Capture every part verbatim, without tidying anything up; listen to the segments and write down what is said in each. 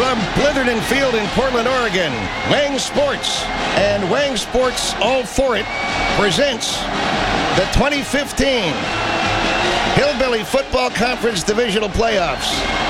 From Blitherton Field in Portland, Oregon, Wang Sports and Wang Sports All For It presents the twenty fifteen Hillbilly Football Conference Divisional Playoffs.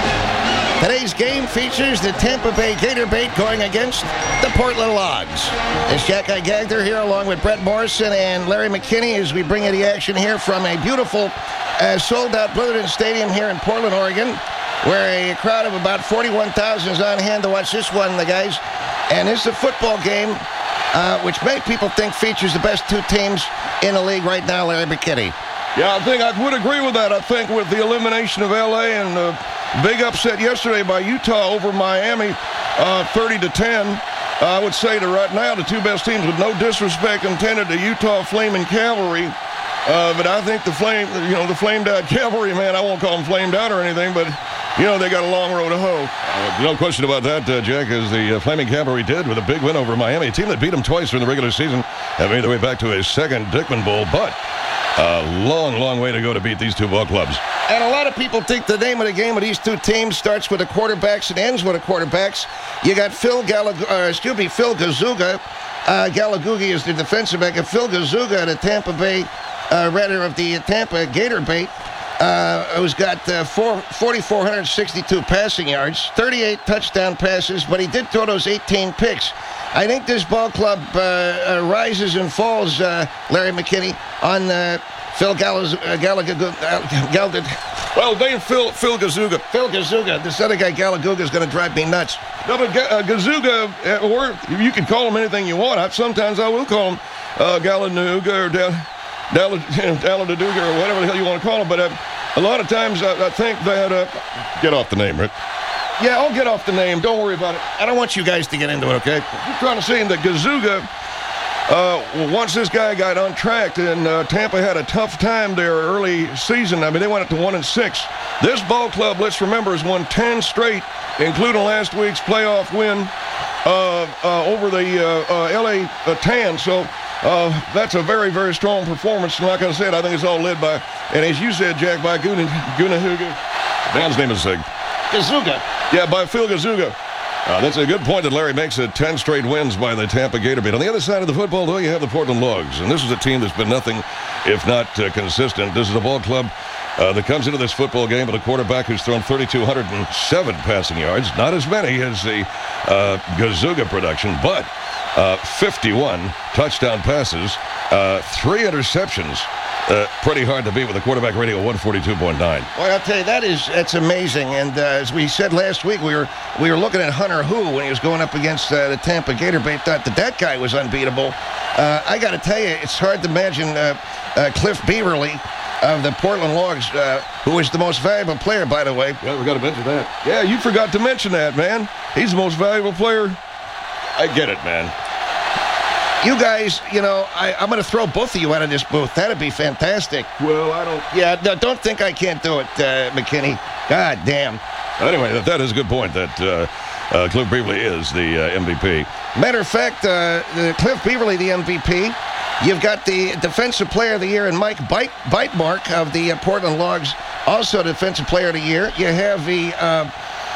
Today's game features the Tampa Bay Gator Bait going against the Portland Logs. It's Jack I. Gagder here along with Brett Morrison and Larry McKinney as we bring you the action here from a beautiful uh, sold-out Blitherton Stadium here in Portland, Oregon, where a crowd of about forty-one thousand is on hand to watch this one, the guys. And it's a football game, uh, which many people think features the best two teams in the league right now, Larry McKinney. Yeah, I think I would agree with that. I think with the elimination of L A and the big upset yesterday by Utah over Miami, uh, thirty to ten, uh, I would say that right now the two best teams, with no disrespect intended to Utah Flaming Cavalry, uh, but I think the flame, you know, the flamed out cavalry, man, I won't call them flamed out or anything, but you know, they got a long road to hoe. Uh, no question about that, uh, Jack, as the uh, Flaming Cavalry did with a big win over Miami, a team that beat them twice during the regular season, have made their way back to a second Dickman Bowl, but a long, long way to go to beat these two ball clubs. And a lot of people think the name of the game of these two teams starts with the quarterbacks and ends with the quarterbacks. You got Phil Gallag- uh, excuse me, Phil Gazuga. Uh, Galagugi is the defensive back. And Phil Gazuga, the Tampa Bay, uh, rather of the Tampa Gator Bait, uh, who's got uh, four, four thousand four hundred sixty-two passing yards, thirty-eight touchdown passes, but he did throw those eighteen picks. I think this ball club uh, uh, rises and falls, uh, Larry McKinney, on uh, Phil Gallagher. Uh, Gallagher uh, Gallagher. Well, Dave, Phil, Phil Gazuga. Phil Gazuga. This other guy, Galaguga, is going to drive me nuts. No, but uh, Gazuga, uh, or you can call him anything you want. I, sometimes I will call him uh, Galanuga or Dal- Dal- Daladuga or whatever the hell you want to call him. But uh, a lot of times I, I think that... Uh, get off the name, Rick. Yeah, I'll get off the name. Don't worry about it. I don't want you guys to get into it, okay? I'm trying to say that Gazuga, uh, once this guy got untracked and uh, Tampa had a tough time there early season. I mean, they went up to one and six. This ball club, let's remember, has won ten straight, including last week's playoff win uh, uh, over the uh, uh, L A uh, Tan. So uh, that's a very, very strong performance. And like I said, I think it's all led by, and as you said, Jack, by Guna, Gunahuga. Man's name is uh, Gazuga. Yeah, by Phil Gazuga. Uh, that's a good point that Larry makes it. ten straight wins by the Tampa Gator Bait. On the other side of the football, though, you have the Portland Logs. And this is a team that's been nothing if not uh, consistent. This is a ball club uh, that comes into this football game with a quarterback who's thrown three thousand two hundred seven passing yards. Not as many as the uh, Gazuga production, but uh, fifty-one touchdown passes, uh, three interceptions. Uh, pretty hard to beat with a quarterback rating of one forty-two point nine. Well, I'll tell you, that is that's amazing. And uh, as we said last week, we were we were looking at Hunter Hu when he was going up against uh, the Tampa Gator Bait. Thought that that guy was unbeatable. Uh, I got to tell you, it's hard to imagine uh, uh, Cliff Beaverly of the Portland Logs, uh, who is the most valuable player, by the way. Yeah, we got to mention that. Yeah, you forgot to mention that, man. He's the most valuable player. I get it, man. You guys, you know, I, I'm going to throw both of you out of this booth. That'd be fantastic. Well, I don't... Yeah, no, don't think I can't do it, uh, McKinney. God damn. Anyway, that, that is a good point, that uh, uh, Cliff Beaverly is the uh, M V P. Matter of fact, uh, the Cliff Beaverly, the M V P. You've got the Defensive Player of the Year, and Mike Bite, Bitemark of the uh, Portland Logs, also Defensive Player of the Year. You have the... Uh,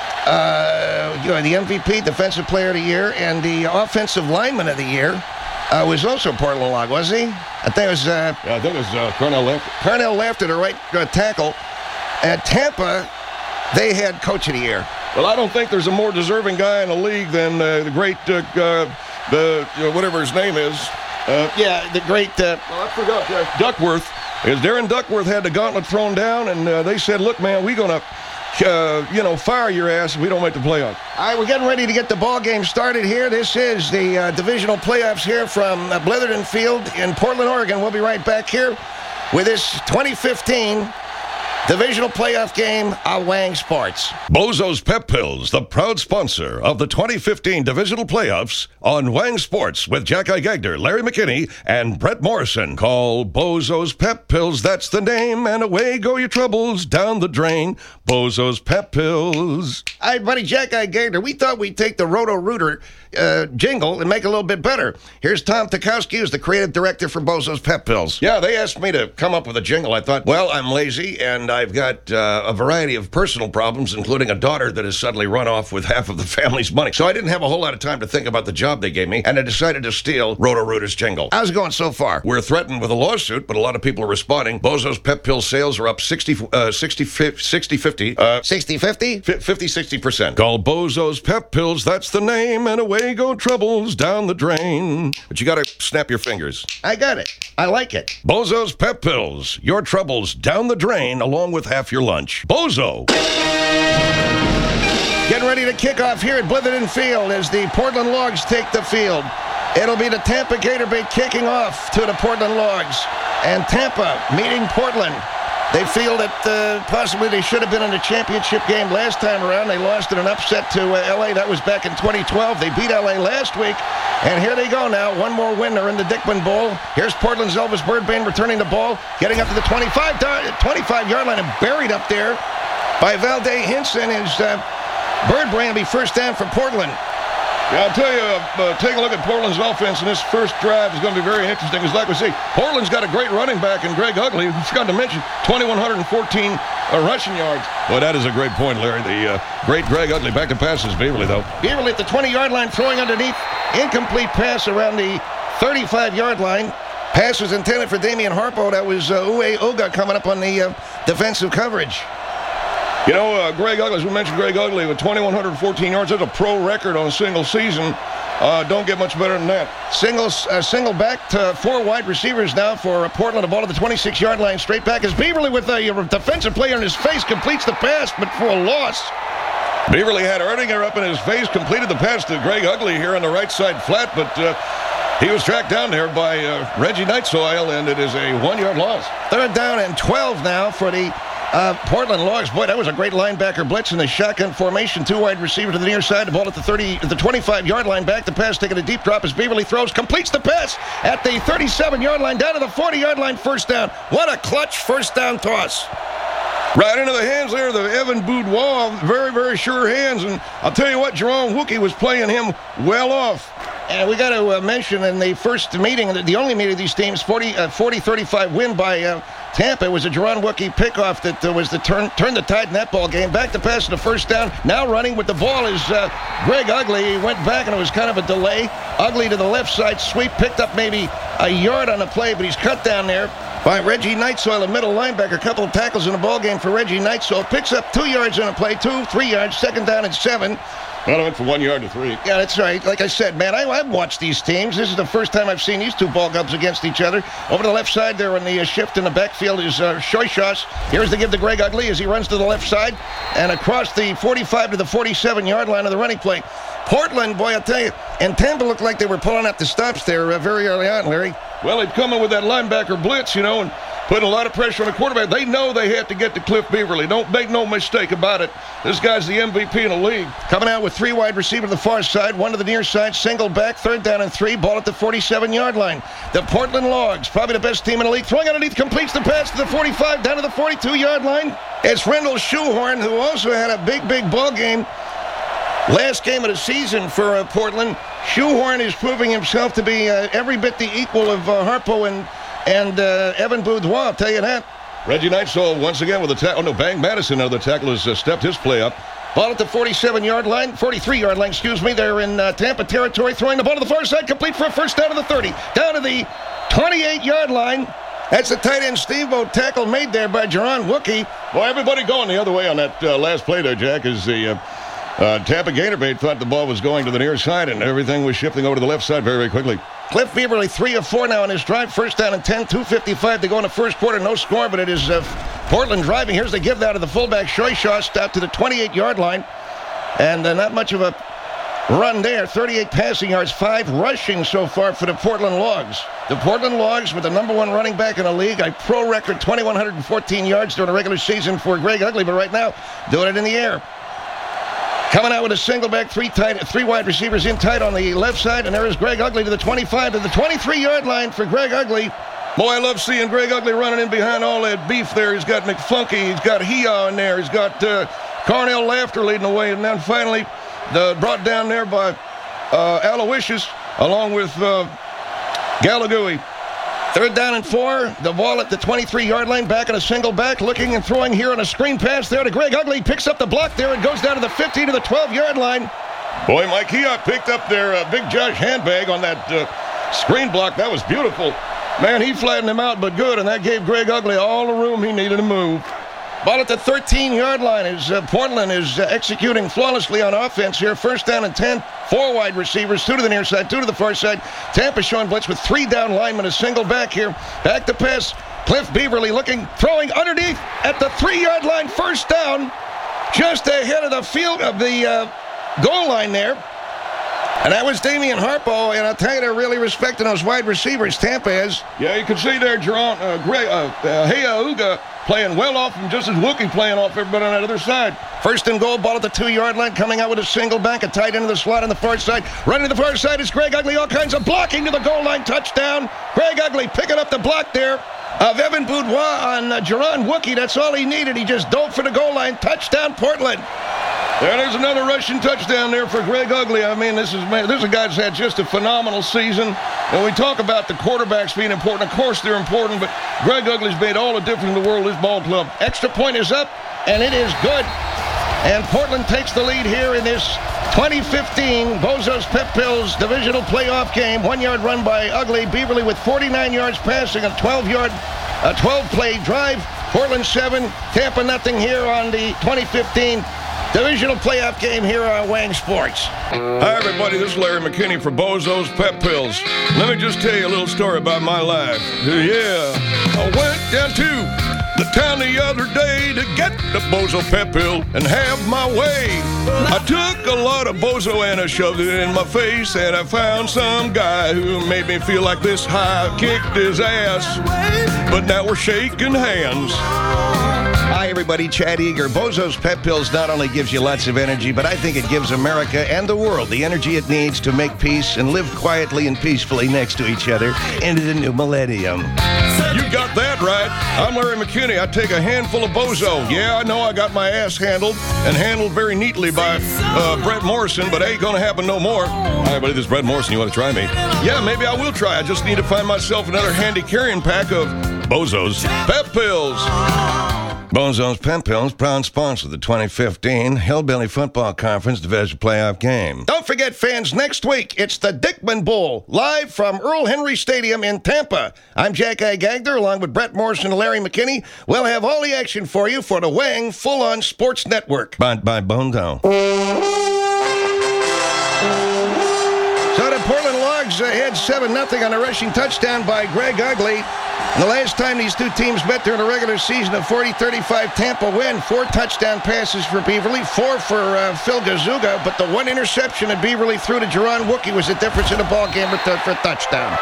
uh, you know, the M V P, Defensive Player of the Year, and the Offensive Lineman of the Year. Uh, was also Portland Log, was he? I think it was... Uh, yeah, I think it was uh, Cornell Left. Cornell Left at the right uh, tackle. At Tampa, they had Coach of the Year. Well, I don't think there's a more deserving guy in the league than uh, the great, uh, uh, the uh, whatever his name is. Uh, yeah, the great... Uh, oh, I forgot. Uh, Duckworth. As Darren Duckworth had the gauntlet thrown down, and uh, they said, look, man, we're going to... Uh, you know, fire your ass if we don't make the playoffs. All right, we're getting ready to get the ball game started here. This is the uh, divisional playoffs here from uh, Blitherton Field in Portland, Oregon. We'll be right back here with this twenty fifteen divisional playoff game on Wang Sports. Bozo's Pep Pills, the proud sponsor of the twenty fifteen divisional playoffs on Wang Sports with Jack I. Gagder, Larry McKinney, and Brett Morrison. Call Bozo's Pep Pills, that's the name, and away go your troubles down the drain. Bozo's Pep Pills. Hi, buddy, Jack I. Gagder. We thought we'd take the Roto-Rooter uh, jingle and make it a little bit better. Here's Tom Tukowski, who's the creative director for Bozo's Pep Pills. Yeah, they asked me to come up with a jingle. I thought, well, I'm lazy, and I've got uh, a variety of personal problems, including a daughter that has suddenly run off with half of the family's money. So I didn't have a whole lot of time to think about the job they gave me, and I decided to steal Roto-Rooter's jingle. How's it going so far? We're threatened with a lawsuit, but a lot of people are responding. Bozo's Pep Pill sales are up sixty, uh, sixty, sixty, fifty. Uh, sixty fifty? fifty, sixty percent. Call Bozo's Pep Pills, that's the name, and away go troubles down the drain. But you gotta snap your fingers. I got it. I like it. Bozo's Pep Pills, your troubles down the drain along with half your lunch. Bozo! Getting ready to kick off here at Blitherton Field as the Portland Logs take the field. It'll be the Tampa Gatorbait kicking off to the Portland Logs. And Tampa meeting Portland. They feel that uh, possibly they should have been in a championship game last time around. They lost in an upset to uh, L A. That was back in twenty twelve. They beat L A last week. And here they go now. One more win. They're in the Dickman Bowl. Here's Portland's Elvis Birdman returning the ball. Getting up to the twenty-five-yard line and buried up there by Valde Hinson. Is uh, Birdman will be first down for Portland. Yeah, I'll tell you, uh, uh, take a look at Portland's offense, and this first drive is going to be very interesting. Because, like we say, Portland's got a great running back in Greg Ugley. We forgot to mention twenty-one fourteen uh, rushing yards. Well, that is a great point, Larry. The uh, great Greg Ugley back to pass is Beverly, though. Beverly at the twenty-yard line, throwing underneath. Incomplete pass around the thirty-five-yard line. Pass was intended for Damian Harpo. That was uh, Uwe Oga coming up on the uh, defensive coverage. You know, uh, Greg Ugley, as we mentioned, Greg Ugley with twenty-one fourteen yards. That's a pro record on a single season. Uh, don't get much better than that. Single, uh, single back to four wide receivers now for uh, Portland. The ball at the twenty-six-yard line, straight back as Beverly with a uh, defensive player in his face completes the pass, but for a loss. Beverly had Erdinger up in his face, completed the pass to Greg Ugley here on the right side flat, but uh, he was tracked down there by uh, Reggie Nightsoil, and it is a one-yard loss. Third down and twelve now for the Uh, Portland Logs. Boy, that was a great linebacker blitz in the shotgun formation. Two wide receiver to the near side. The ball at the thirty, the twenty-five-yard line. Back to pass, taking a deep drop as Beverly throws, completes the pass at the thirty-seven-yard line, down to the forty-yard line. First down. What a clutch first down toss. Right into the hands there of the Evan Boudoir. Very, very sure hands. And I'll tell you what, Jerome Wookie was playing him well off. And we got to uh, mention in the first meeting, the only meeting of these teams, forty thirty-five win by uh, Tampa. It was a Jerron Wookie pickoff that uh, was the turn, turn the tide in that ball game. Back to pass to the first down. Now running with the ball is uh, Greg Ugley. He went back and it was kind of a delay. Ugley to the left side sweep, picked up maybe a yard on the play, but he's cut down there by Reggie Nightsoil, a middle linebacker. A couple of tackles in the ball game for Reggie Nightsoil. Picks up two yards on a play, two, three yards, second down and seven. Well, I went from one yard to three. Yeah, that's right. Like I said, man, I, I've watched these teams. This is the first time I've seen these two ball clubs against each other. Over to the left side there on the uh, shift in the backfield is uh, Shoishas. Here's the give to Greg Ugley as he runs to the left side and across the forty-five to the forty-seven-yard line of the running play. Portland, boy, I'll tell you, and Tampa looked like they were pulling out the stops there uh, very early on, Larry. Well, they'd come in with that linebacker blitz, you know, and putting a lot of pressure on the quarterback. They know they have to get to Cliff Beverly. Don't make no mistake about it. This guy's the M V P in the league. Coming out with three wide receiver to the far side, one to the near side, single back, third down and three, ball at the forty-seven-yard line. The Portland Logs, probably the best team in the league, throwing underneath, completes the pass to the forty-five, down to the forty-two-yard line. It's Rendell Schuhorn, who also had a big, big ball game. Last game of the season for uh, Portland. Schuhorn is proving himself to be uh, every bit the equal of uh, Harpo and And uh, Evan Boudoir, I'll tell you that. Reggie Nightsoil once again with a tackle. Oh, no, Bang Madison, another tackle, has uh, stepped his play up. Ball at the forty-seven-yard line, forty-three-yard line, excuse me. They're in uh, Tampa territory, throwing the ball to the far side, complete for a first down to the thirty. Down to the twenty-eight-yard line. That's the tight end Steve-O tackle made there by Jerron Wookie. Well, everybody going the other way on that uh, last play there, Jack, is the uh, uh, Tampa Gatorbait thought the ball was going to the near side, and everything was shifting over to the left side very, very quickly. Cliff Beverly, three of four now in his drive. First down and ten, two fifty-five to go in the first quarter. No score, but it is uh, Portland driving. Here's the give out of the fullback, Shoishas, out to the twenty-eight-yard line. And uh, not much of a run there. thirty-eight passing yards, five rushing so far for the Portland Logs. The Portland Logs with the number one running back in the league. A pro record twenty-one fourteen yards during the regular season for Greg Ugley, but right now doing it in the air. Coming out with a single back, three tight, three wide receivers in tight on the left side, and there is Greg Ugley to the twenty-five, to the twenty-three-yard line for Greg Ugley. Boy, I love seeing Greg Ugley running in behind all that beef there. He's got McFunky, he's got Hia in there, he's got uh, Carnell Laughter leading the way, and then finally the, brought down there by uh, Aloysius, along with uh, Galagui. Third down and four. The ball at the twenty-three-yard line, back on a single back, looking and throwing here on a screen pass there to Greg Ugley. Picks up the block there and goes down to the fifteen to the twelve-yard line. Boy, Mike Hiot picked up their uh, big Josh handbag on that uh, screen block. That was beautiful. Man, he flattened him out, but good, and that gave Greg Ugley all the room he needed to move. Ball at the thirteen-yard line as uh, Portland is uh, executing flawlessly on offense here. First down and ten. Four wide receivers, two to the near side, two to the far side. Tampa showing blitz with three down linemen, a single back here. Back to pass. Cliff Beverly looking, throwing underneath at the three-yard line. First down, just ahead of the field of the uh, goal line there. And that was Damian Harpo, and I'll tell you, they're really respecting those wide receivers. Tampa is. Yeah, you can see there, Jerron, uh, Greg, uh, uh, Heauga playing well off him, just as Wookie playing off everybody on that other side. First and goal, ball at the two-yard line, coming out with a single back, a tight end of the slot on the far side. Running to the far side is Greg Ugley, all kinds of blocking to the goal line, touchdown. Greg Ugley picking up the block there of Evan Boudoir on uh, Jerron Wookie. That's all he needed. He just dove for the goal line. Touchdown, Portland. There, there's another rushing touchdown there for Greg Ugley. I mean, this is man, this is a guy that's had just a phenomenal season. And we talk about the quarterbacks being important. Of course, they're important, but Greg Ugley's made all the difference in the world, this ball club. Extra point is up, and it is good. And Portland takes the lead here in this twenty fifteen Bozos Pep Pills divisional playoff game. One-yard run by Ugley. Beverly with forty-nine yards passing, a twelve-yard, a twelve-play drive. Portland seven, Tampa nothing here on the twenty fifteen divisional playoff game here on Wang Sports. Hi, everybody. This is Larry McKinney for Bozos Pep Pills. Let me just tell you a little story about my life. Yeah, I went down to the town the other day to get the Bozo Pep Pill and have my way. I took a lot of Bozo and I shoved it in my face, and I found some guy who made me feel like this high, kicked his ass, but now we're shaking hands. Hi, everybody. Chad Eager. Bozo's Pep Pills not only gives you lots of energy, but I think it gives America and the world the energy it needs to make peace and live quietly and peacefully next to each other into the new millennium. You got that right. I'm Larry McKinney. I take a handful of Bozo. Yeah, I know I got my ass handled, and handled very neatly by uh, Brett Morrison, but ain't gonna happen no more. Hi, everybody. This is Brett Morrison. You want to try me? Yeah, maybe I will try. I just need to find myself another handy carrying pack of Bozo's Pep Pills. Bozo's Pep Pills, proud sponsor of the twenty fifteen Hillbilly Football Conference Division Playoff game. Don't forget, fans, next week, it's the Dickman Bowl, live from Earl Henry Stadium in Tampa. I'm Jack I. Gagner, along with Brett Morrison and Larry McKinney. We'll have all the action for you for the Wang Full-On Sports Network. Bye, bye, Bondo. So the Portland Logs ahead seven nothing on a rushing touchdown by Greg Ugley. And the last time these two teams met during a regular season, a forty thirty-five Tampa win. Four touchdown passes for Beverly, four for uh, Phil Gazuga, but the one interception that Beverly threw to Jerron Wookie was the difference in the ball game for, for a touchdown.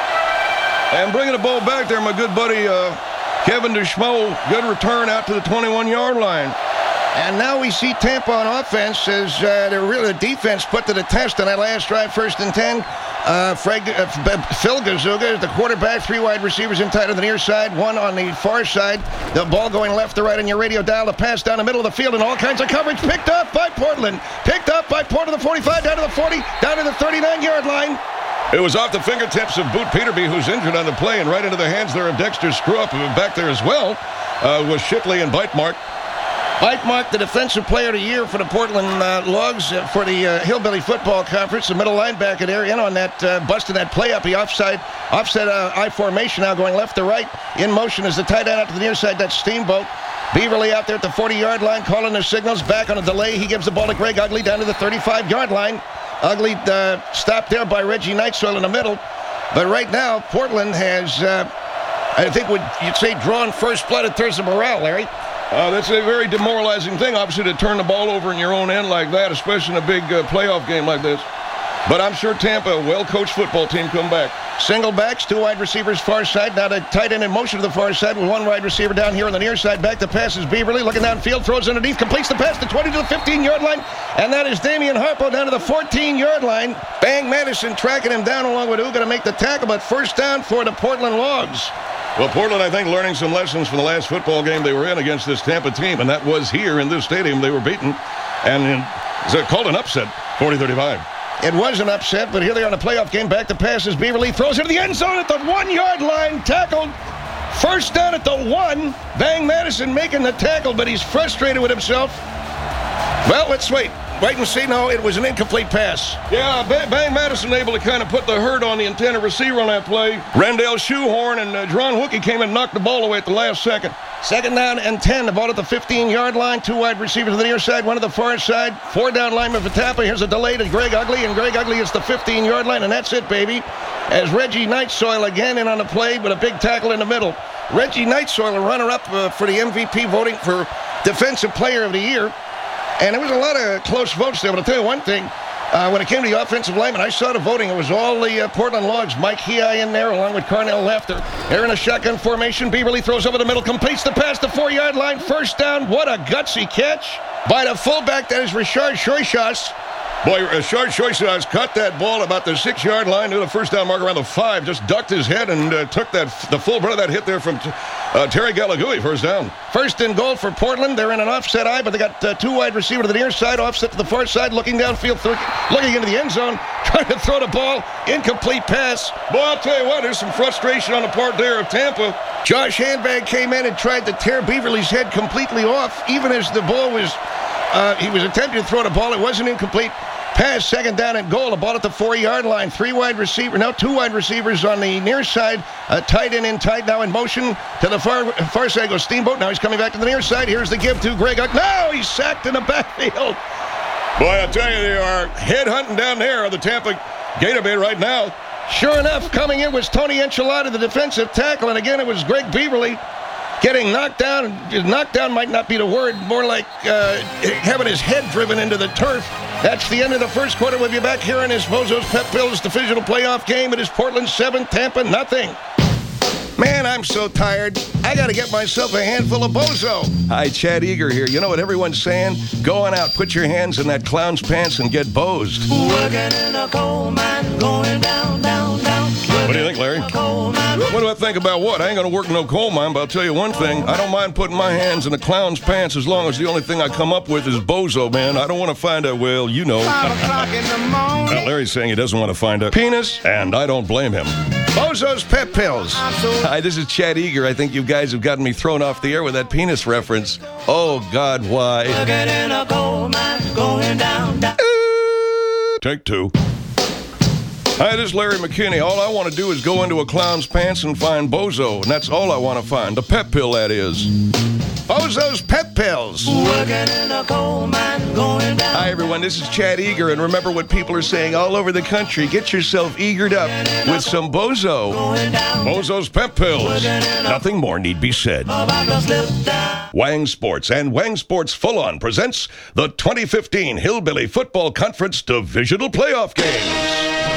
And bringing the ball back there, my good buddy uh, Kevin DeSchmo, good return out to the twenty-one-yard line. And now we see Tampa on offense as uh, the real defense put to the test on that last drive, first and ten. Uh, Fred, uh, Phil Gazuga is the quarterback, three wide receivers in tight on the near side, one on the far side. The ball going left to right on your radio dial. The pass down the middle of the field and all kinds of coverage. Picked up by Portland. Picked up by Portland, the forty-five, down to the forty, down to the thirty-nine-yard line. It was off the fingertips of Boot Peterby, who's injured on the play, and right into the hands there of Dexter Screw-Up, back there as well, uh, was Shitley and Bitemark. Bitemark, the defensive player of the year for the Portland uh, Logs uh, for the uh, Hillbilly Football Conference, the middle linebacker there, in on that, uh, busting that play up. He offside, offset uh, I formation now going left to right. In motion is the tight end out to the near side, that's Steamboat. Beverly out there at the forty-yard line calling the signals. Back on a delay. He gives the ball to Greg Ugley down to the thirty-five-yard line. Ugley uh, stopped there by Reggie Nightsoil in the middle. But right now, Portland has, uh, I think would you'd say, drawn first blood in terms of morale, Larry. Uh, that's a very demoralizing thing, obviously, to turn the ball over in your own end like that, especially in a big uh, playoff game like this. But I'm sure Tampa, a well-coached football team, come back. Single backs, two wide receivers far side. Now the tight end in motion to the far side with one wide receiver down here on the near side. Back to passes Beverly, looking downfield, throws underneath, completes the pass to twenty to the fifteen-yard line. And that is Damian Harpo down to the fourteen-yard line. Bang Madison tracking him down along with Uga to make the tackle, but first down for the Portland Logs. Well, Portland, I think, learning some lessons from the last football game they were in against this Tampa team, and that was here in this stadium. They were beaten, and in, it's called an upset, forty thirty-five. It was an upset, but here they are in a playoff game. Back to passes. Beverly throws into the end zone at the one-yard line. Tackled. First down at the one. Bang Madison making the tackle, but he's frustrated with himself. Well, let's wait. Wait and see. No, it was an incomplete pass. Yeah, Bang Madison able to kind of put the hurt on the intended receiver on that play. Randall Shoehorn and uh, Dron Wookie came and knocked the ball away at the last second. Second down and ten. The ball at the fifteen-yard line. Two wide receivers to the near side, one to the far side. Four down lineman for Tampa. Here's a delay to Greg Ugley, and Greg Ugley is the fifteen-yard line, and that's it, baby. As Reggie Nightsoil again in on the play with a big tackle in the middle. Reggie Nightsoil, a runner-up uh, for the M V P voting for Defensive Player of the Year. And there was a lot of close votes there, but I'll tell you one thing. Uh, when it came to the offensive lineman, I saw the voting. It was all the uh, Portland Logs. Mike Hei in there, along with Carnell Lafter. They're in a shotgun formation. Beverly throws over the middle, completes the pass, the four-yard line. First down. What a gutsy catch by the fullback. That is Richard Shoishas. Boy, Richard Shoishas caught that ball about the six-yard line to the first down mark around the five. Just ducked his head and uh, took that the full brunt of that hit there from uh, Terry Galagui. First down. First and goal for Portland. They're in an offset eye, but they got uh, two wide receiver to the near side, offset to the far side, looking downfield, th- looking into the end zone, trying to throw the ball. Incomplete pass. Boy, I'll tell you what, there's some frustration on the part there of Tampa. Josh Handbag came in and tried to tear Beverly's head completely off, even as the ball was, uh, he was attempting to throw the ball. It wasn't incomplete. Pass, second down and goal. The ball at the four-yard line. Three wide receiver. Now two wide receivers on the near side. A tight end in tight. Now in motion to the far far side goes Steamboat. Now he's coming back to the near side. Here's the give to Greg. No, he's sacked in the backfield. Boy, I tell you, they are head hunting down there on the Tampa Gator Bay right now. Sure enough, coming in was Tony Enchilada, the defensive tackle. And again, it was Greg Beverly getting knocked down. Knocked down might not be the word. More like uh, having his head driven into the turf. That's the end of the first quarter. We'll be back here in this Bozo's Pep Pills divisional playoff game. It is Portland seven, Tampa nothing. Man, I'm so tired. I got to get myself a handful of Bozo. Hi, Chad Eager here. You know what everyone's saying? Go on out, put your hands in that clown's pants and get bozed. Working in a coal mine, going down, down, down. What do you think, Larry? What do I think about what? I ain't going to work in no coal mine, but I'll tell you one thing. I don't mind putting my hands in a clown's pants as long as the only thing I come up with is bozo, man. I don't want to find out, well, you know. Now, Larry's saying he doesn't want to find a penis, and I don't blame him. Bozo's Pep Pills. Hi, this is Chad Eager. I think you guys have gotten me thrown off the air with that penis reference. Oh, God, why? Working in a coal mine, going down, down. Take two. Hi, this is Larry McKinney. All I want to do is go into a clown's pants and find bozo, and that's all I want to find. The pep pill, that is. Bozo's Pep Pills. Working in a coal mine, going down. Hi, everyone. This is Chad Eager, and remember what people are saying all over the country. Get yourself eagered up with some bozo. Going down. Bozo's Pep Pills. Nothing more need be said. About to slip down. Wang Sports and Wang Sports Full On presents the twenty fifteen Hillbilly Football Conference Divisional Playoff Games.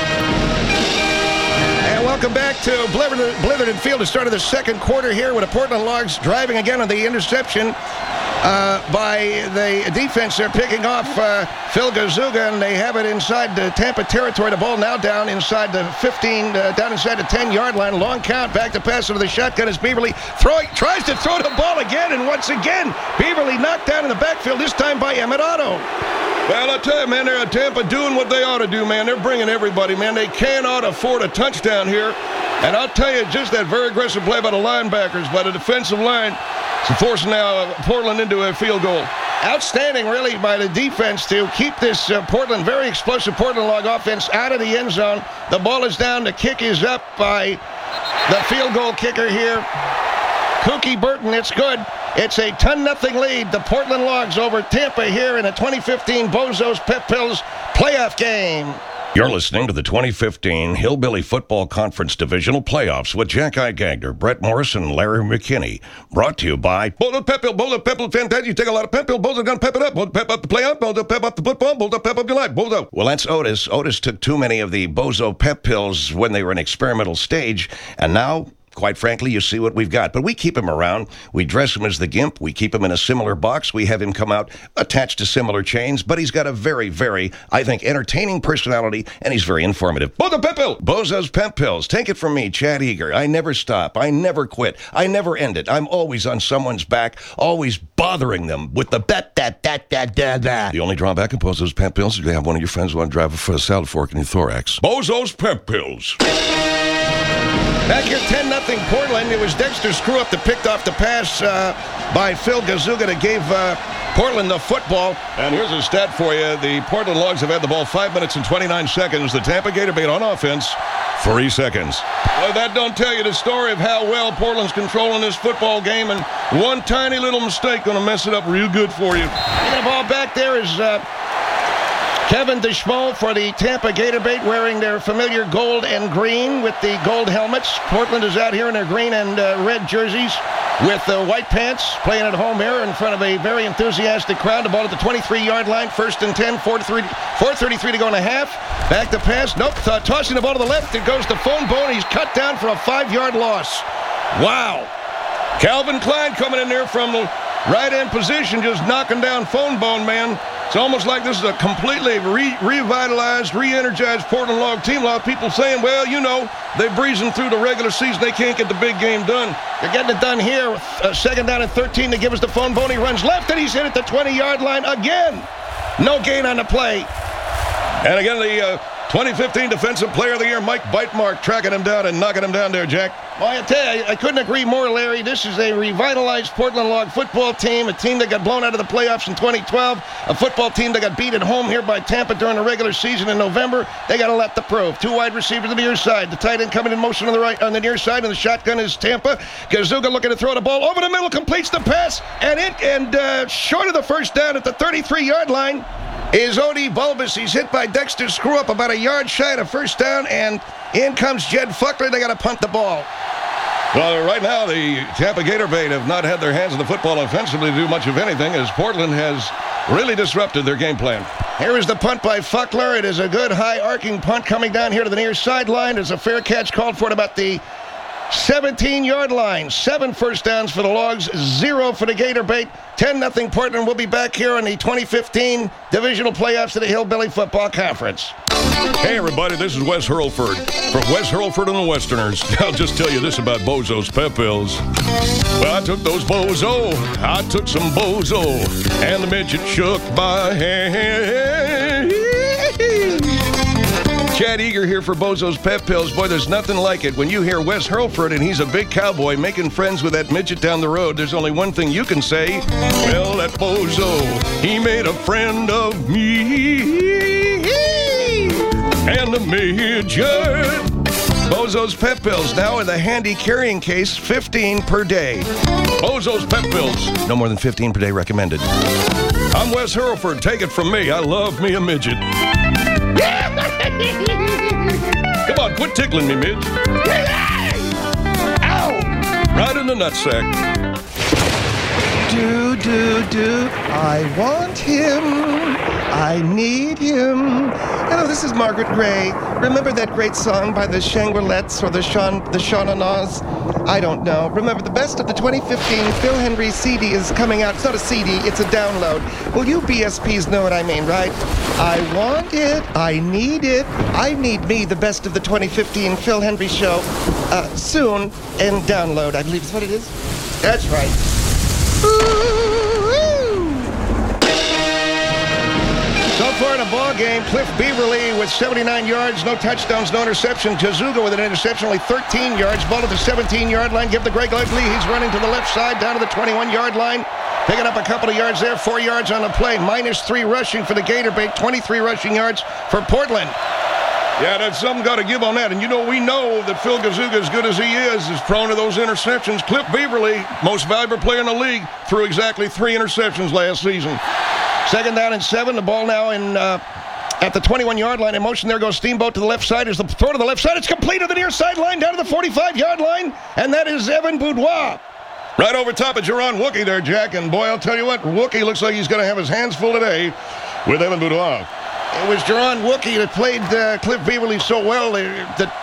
Welcome back to Blitherden, Blitherden Field. The start of the second quarter here with the Portland Logs driving again on the interception uh, by the defense. They're picking off uh, Phil Gazuga, and they have it inside the Tampa territory. The ball now down inside the fifteen, uh, down inside the ten-yard line. Long count, back to pass into the shotgun as Beverly throw, tries to throw the ball again, and once again, Beverly knocked down in the backfield, this time by Emmett Otto. Well, I tell you, man, they're at Tampa doing what they ought to do, man. They're bringing everybody, man. They cannot afford a touchdown here. And I'll tell you, just that very aggressive play by the linebackers, by the defensive line, is forcing now Portland into a field goal. Outstanding, really, by the defense to keep this uh, Portland, very explosive Portland Log offense out of the end zone. The ball is down. The kick is up by the field goal kicker here, Kookie Burton. It's good. It's a ten nothing lead. The Portland Logs over Tampa here in the twenty fifteen Bozo's Pep Pills playoff game. You're listening to the twenty fifteen Hillbilly Football Conference Divisional Playoffs with Jack I. Gagner, Brett Morrison, and Larry McKinney. Brought to you by Bozo Pep Pill, Bozo Pep Pill, fantastic. You take a lot of Pep Pill, Bozo gonna pep it up. Bozo pep up the playoff, Bozo pep up the football, Bozo pep up your life, Bozo. Well, that's Otis. Otis took too many of the Bozo Pep Pills when they were in experimental stage, and now quite frankly, you see what we've got. But we keep him around. We dress him as the Gimp. We keep him in a similar box. We have him come out attached to similar chains. But he's got a very, very, I think, entertaining personality, and he's very informative. Bozo Pep Pill! Bozo's Pep Pills. Take it from me, Chad Eager. I never stop. I never quit. I never end it. I'm always on someone's back, always bothering them with the that, that, that, that, that, that. The only drawback in Bozo's Pep Pills is you have one of your friends who want to drive a, a salad fork in your thorax. Bozo's Pep Pills. Back here, ten nothing Portland. It was Dexter Screw-Up that picked off the pass uh, by Phil Gazuga that gave uh, Portland the football. And here's a stat for you. The Portland Logs have had the ball five minutes and twenty-nine seconds. The Tampa Gator Bait on offense, three seconds. Well, that don't tell you the story of how well Portland's controlling this football game, and one tiny little mistake going to mess it up real good for you. And the ball back there is uh, Kevin DeSchmo for the Tampa Gator Bait, wearing their familiar gold and green with the gold helmets. Portland is out here in their green and uh, red jerseys with the uh, white pants, playing at home here in front of a very enthusiastic crowd. The ball at the twenty-three-yard line, first and ten, four thirty-three to go in a half. Back to pass, nope, uh, tossing the ball to the left. It goes to Phone Bone. He's cut down for a five-yard loss. Wow. Calvin Klein coming in there from the right end position, just knocking down Phone Bone, man. It's almost like this is a completely re- revitalized, re-energized Portland Log team. A lot of people saying, well, you know, they're breezing through the regular season. They can't get the big game done. They're getting it done here. Uh, second down and thirteen to give us the Phone Bone. He runs left, and he's hit at the twenty-yard line again. No gain on the play. And again, the uh, twenty fifteen Defensive Player of the Year, Mike Bitemark, tracking him down and knocking him down there, Jack. Well, I tell you, I, I couldn't agree more, Larry. This is a revitalized Portland Log football team, a team that got blown out of the playoffs in twenty twelve, a football team that got beat at home here by Tampa during the regular season in November. They got a lot to prove. Two wide receivers on the near side. The tight end coming in motion on the right, on the near side, and the shotgun is Tampa. Gazuga looking to throw the ball over the middle, completes the pass, and it and uh, short of the first down at the thirty-three-yard line is Odie Bulbous. He's hit by Dexter Screw-Up about a yard shy of first down, and in comes Jed Fuckler. They got to punt the ball. Well, right now, the Tampa Gator Bait have not had their hands on the football offensively to do much of anything, as Portland has really disrupted their game plan. Here is the punt by Fuckler. It is a good high arcing punt coming down here to the near sideline. There's a fair catch called for at about the seventeen-yard line. Seven first downs for the Logs, zero for the Gator Bait. ten nothing Portland. Will be back here in the twenty fifteen divisional playoffs of the Hillbilly Football Conference. Hey, everybody, this is Wes Hurlford from Wes Hurlford and the Westerners. I'll just tell you this about Bozo's Pep Pills. Well, I took those Bozo, I took some Bozo, and the midget shook my hand. Chad Eager here for Bozo's Pep Pills. Boy, there's nothing like it. When you hear Wes Hurlford and he's a big cowboy making friends with that midget down the road, there's only one thing you can say. Well, that Bozo, he made a friend of me. And the midget. Bozo's Pep Pills, now in the handy carrying case, fifteen per day. Bozo's Pep Pills. No more than fifteen per day recommended. I'm Wes Hurlford. Take it from me. I love me a midget. Come on, quit tickling me, Midge. Ow! Right in the nutsack. Do, do, do. I want him. I need him. Hello, this is Margaret Gray. Remember that great song by the Shangri-Lettes or the Sean, the Shaunanas? I don't know. Remember, the best of the twenty fifteen Phil Hendrie C D is coming out. It's not a C D, it's a download. Well, you B S Ps know what I mean, right? I want it. I need it. I need me, the best of the twenty fifteen Phil Hendrie show, uh, soon, and download, I believe is what it is. That's right. So far in the ball game, Cliff Beaverly with seventy-nine yards, no touchdowns, no interception. Gazuga with an interception, only thirteen yards. Ball at the seventeen-yard line. Give to Greg Lively. He's running to the left side, down to the twenty-one-yard line. Picking up a couple of yards there, four yards on the play. Minus three rushing for the Gator Bait, twenty-three rushing yards for Portland. Yeah, that's something got to give on that. And, you know, we know that Phil Gazuga, as good as he is, is prone to those interceptions. Cliff Beaverly, most valuable player in the league, threw exactly three interceptions last season. Second down and seven. The ball now in uh, at the twenty-one-yard line. In motion, there goes Steamboat to the left side. Is the throw to the left side. It's complete to the near sideline, down to the forty-five-yard line. And that is Evan Boudoir. Right over top of Jerron Wookie there, Jack. And, boy, I'll tell you what, Wookie looks like he's going to have his hands full today with Evan Boudoir. It was Jerron Wookie that played uh, Cliff Beaverly so well that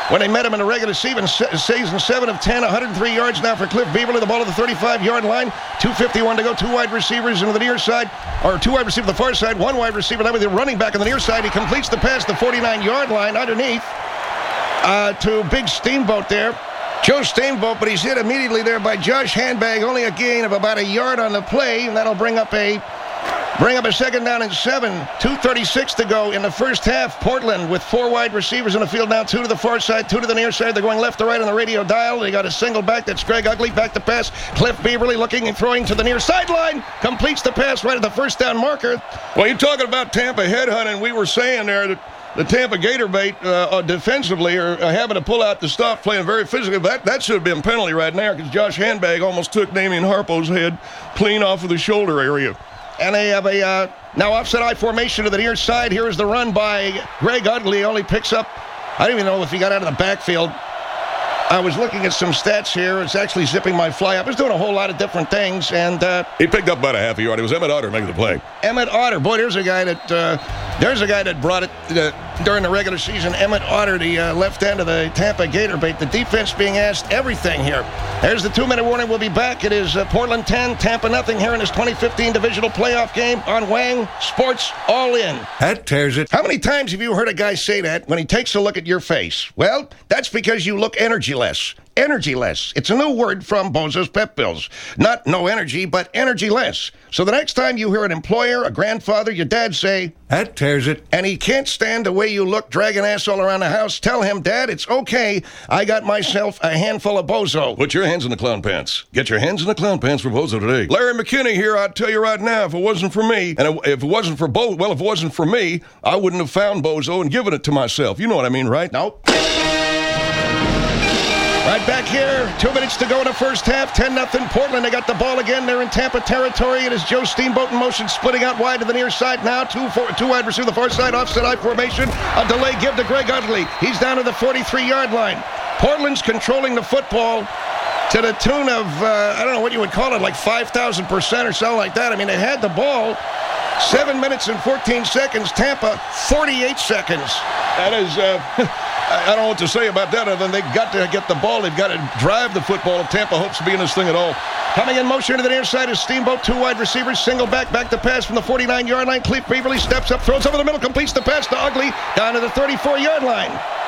when they met him in the regular season. Season seven of ten, one hundred three yards now for Cliff Beverly. The ball at the thirty-five-yard line. two fifty-one to go. Two wide receivers into the near side, or two wide receivers to the far side. One wide receiver now with the running back on the near side. He completes the pass the forty-nine-yard line underneath uh, to Big Steamboat there. Joe Steamboat, but he's hit immediately there by Josh Handbag. Only a gain of about a yard on the play, and that'll bring up a bring up a second down and seven. two thirty-six to go in the first half. Portland with four wide receivers in the field now. Two to the far side, two to the near side. They're going left to right on the radio dial. They got a single back. That's Greg Ugley. Back to pass. Cliff Beverly looking and throwing to the near sideline. Completes the pass right at the first down marker. Well, you're talking about Tampa headhunting. We were saying there that the Tampa Gator bait uh, defensively are uh, having to pull out the stuff, playing very physically. That that should have been penalty right there because Josh Handbag almost took Damian Harpo's head clean off of the shoulder area. And they have a uh, now offset I formation to the near side. Here is the run by Greg Ugley. Only picks up, I don't even know if he got out of the backfield. I was looking at some stats here. It's actually zipping my fly up. It's doing a whole lot of different things. And uh, he picked up about a half a yard. It was Emmett Otter making the play. Emmett Otter. Boy, there's a guy that uh, there's a guy that brought it uh, during the regular season. Emmett Otter, the uh, left end of the Tampa Gator bait. The defense being asked everything here. There's the two-minute warning. We'll be back. It is uh, Portland ten, Tampa nothing here in this twenty fifteen divisional playoff game on Wang Sports All In. That tears it. How many times have you heard a guy say that when he takes a look at your face? Well, that's because you look energyless. Energy-less. It's a new word from Bozo's Pep Pills. Not no energy, but energy-less. So the next time you hear an employer, a grandfather, your dad say, that tears it, and he can't stand the way you look dragging ass all around the house, tell him, Dad, it's okay. I got myself a handful of Bozo. Put your hands in the clown pants. Get your hands in the clown pants for Bozo today. Larry McKinney here. I'll tell you right now, if it wasn't for me, and if it wasn't for Bo, well, if it wasn't for me, I wouldn't have found Bozo and given it to myself. You know what I mean, right? Nope. Right back here, two minutes to go in the first half, ten nothing Portland. They got the ball again. They're in Tampa territory. It is Joe Steamboat in motion, splitting out wide to the near side now. Two, four, two wide receiver, the far side, offset I formation. A delay give to Greg Ugley. He's down to the forty-three-yard line. Portland's controlling the football to the tune of, uh, I don't know what you would call it, like five thousand percent or something like that. I mean, they had the ball. Seven minutes and fourteen seconds. Tampa, forty-eight seconds. That is... Uh, I don't know what to say about that other than they've got to get the ball. They've got to drive the football if Tampa hopes to be in this thing at all. Coming in motion to the near side is Steamboat. Two wide receivers. Single back. Back to pass from the forty-nine-yard line. Cliff Beverly steps up, throws over the middle, completes the pass to Ugley down to the thirty-four-yard line.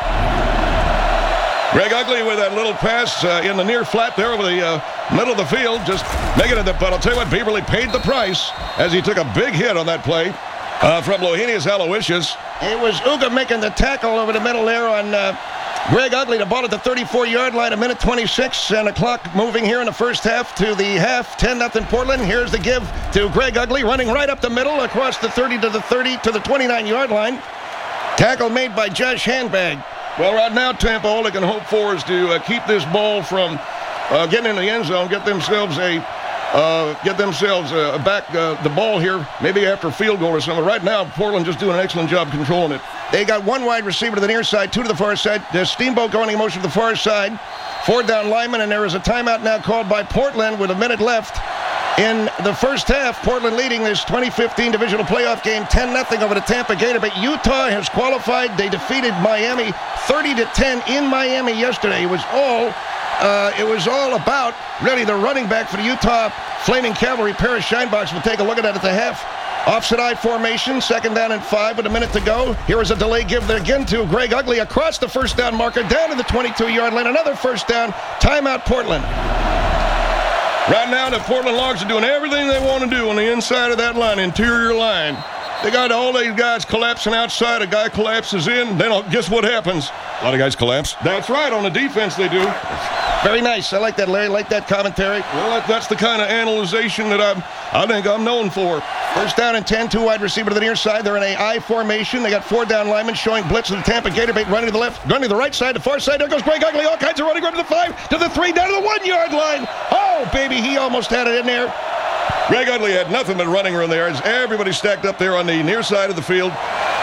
Greg Ugley with that little pass uh, in the near flat there over the uh, middle of the field. Just making it. But I'll tell you what, Beverly paid the price as he took a big hit on that play. Uh, from Lohenius Aloysius. It was Uga making the tackle over the middle there on uh, Greg Ugley. The ball at the thirty-four-yard line, a minute twenty-six, and a clock moving here in the first half to the half, ten nothing Portland. Here's the give to Greg Ugley, running right up the middle across the thirty to the thirty to the twenty-nine-yard line. Tackle made by Josh Handbag. Well, right now, Tampa, all they can hope for is to uh, keep this ball from uh, getting in the end zone, get themselves a Uh, get themselves uh, back uh, the ball here, maybe after a field goal or something. Right now, Portland just doing an excellent job controlling it. They got one wide receiver to the near side, two to the far side. There's Steamboat going in motion to the far side. Four down lineman, and there is a timeout now called by Portland with a minute left in the first half. Portland leading this twenty fifteen divisional playoff game ten nothing over the Tampa Gator. But Utah has qualified. They defeated Miami thirty to ten in Miami yesterday. It was all... Uh, it was all about, really, the running back for the Utah Flaming Cavalry, Paris Scheinbach. We'll take a look at that at the half. Offset I formation, second down and five with a minute to go. Here is a delay give again to Greg Ugley across the first down marker, down to the twenty-two-yard line. Another first down. Timeout, Portland. Right now, the Portland Logs are doing everything they want to do on the inside of that line, interior line. They got all these guys collapsing outside. A guy collapses in. Then guess what happens? A lot of guys collapse. That's right. On the defense, they do. Very nice. I like that, Larry. I like that commentary. Well, that, that's the kind of analyzation that I'm, I think I'm known for. First down and ten, two wide receiver to the near side. They're in a I formation. They got four down linemen showing blitz to the Tampa Gator bait, running to the left, running to the right side, the far side. There goes Greg Ugley. All kinds of running, going to the five, to the three, down to the one-yard line. Oh, baby, he almost had it in there. Greg Ugley had nothing but running room there as everybody stacked up there on the near side of the field.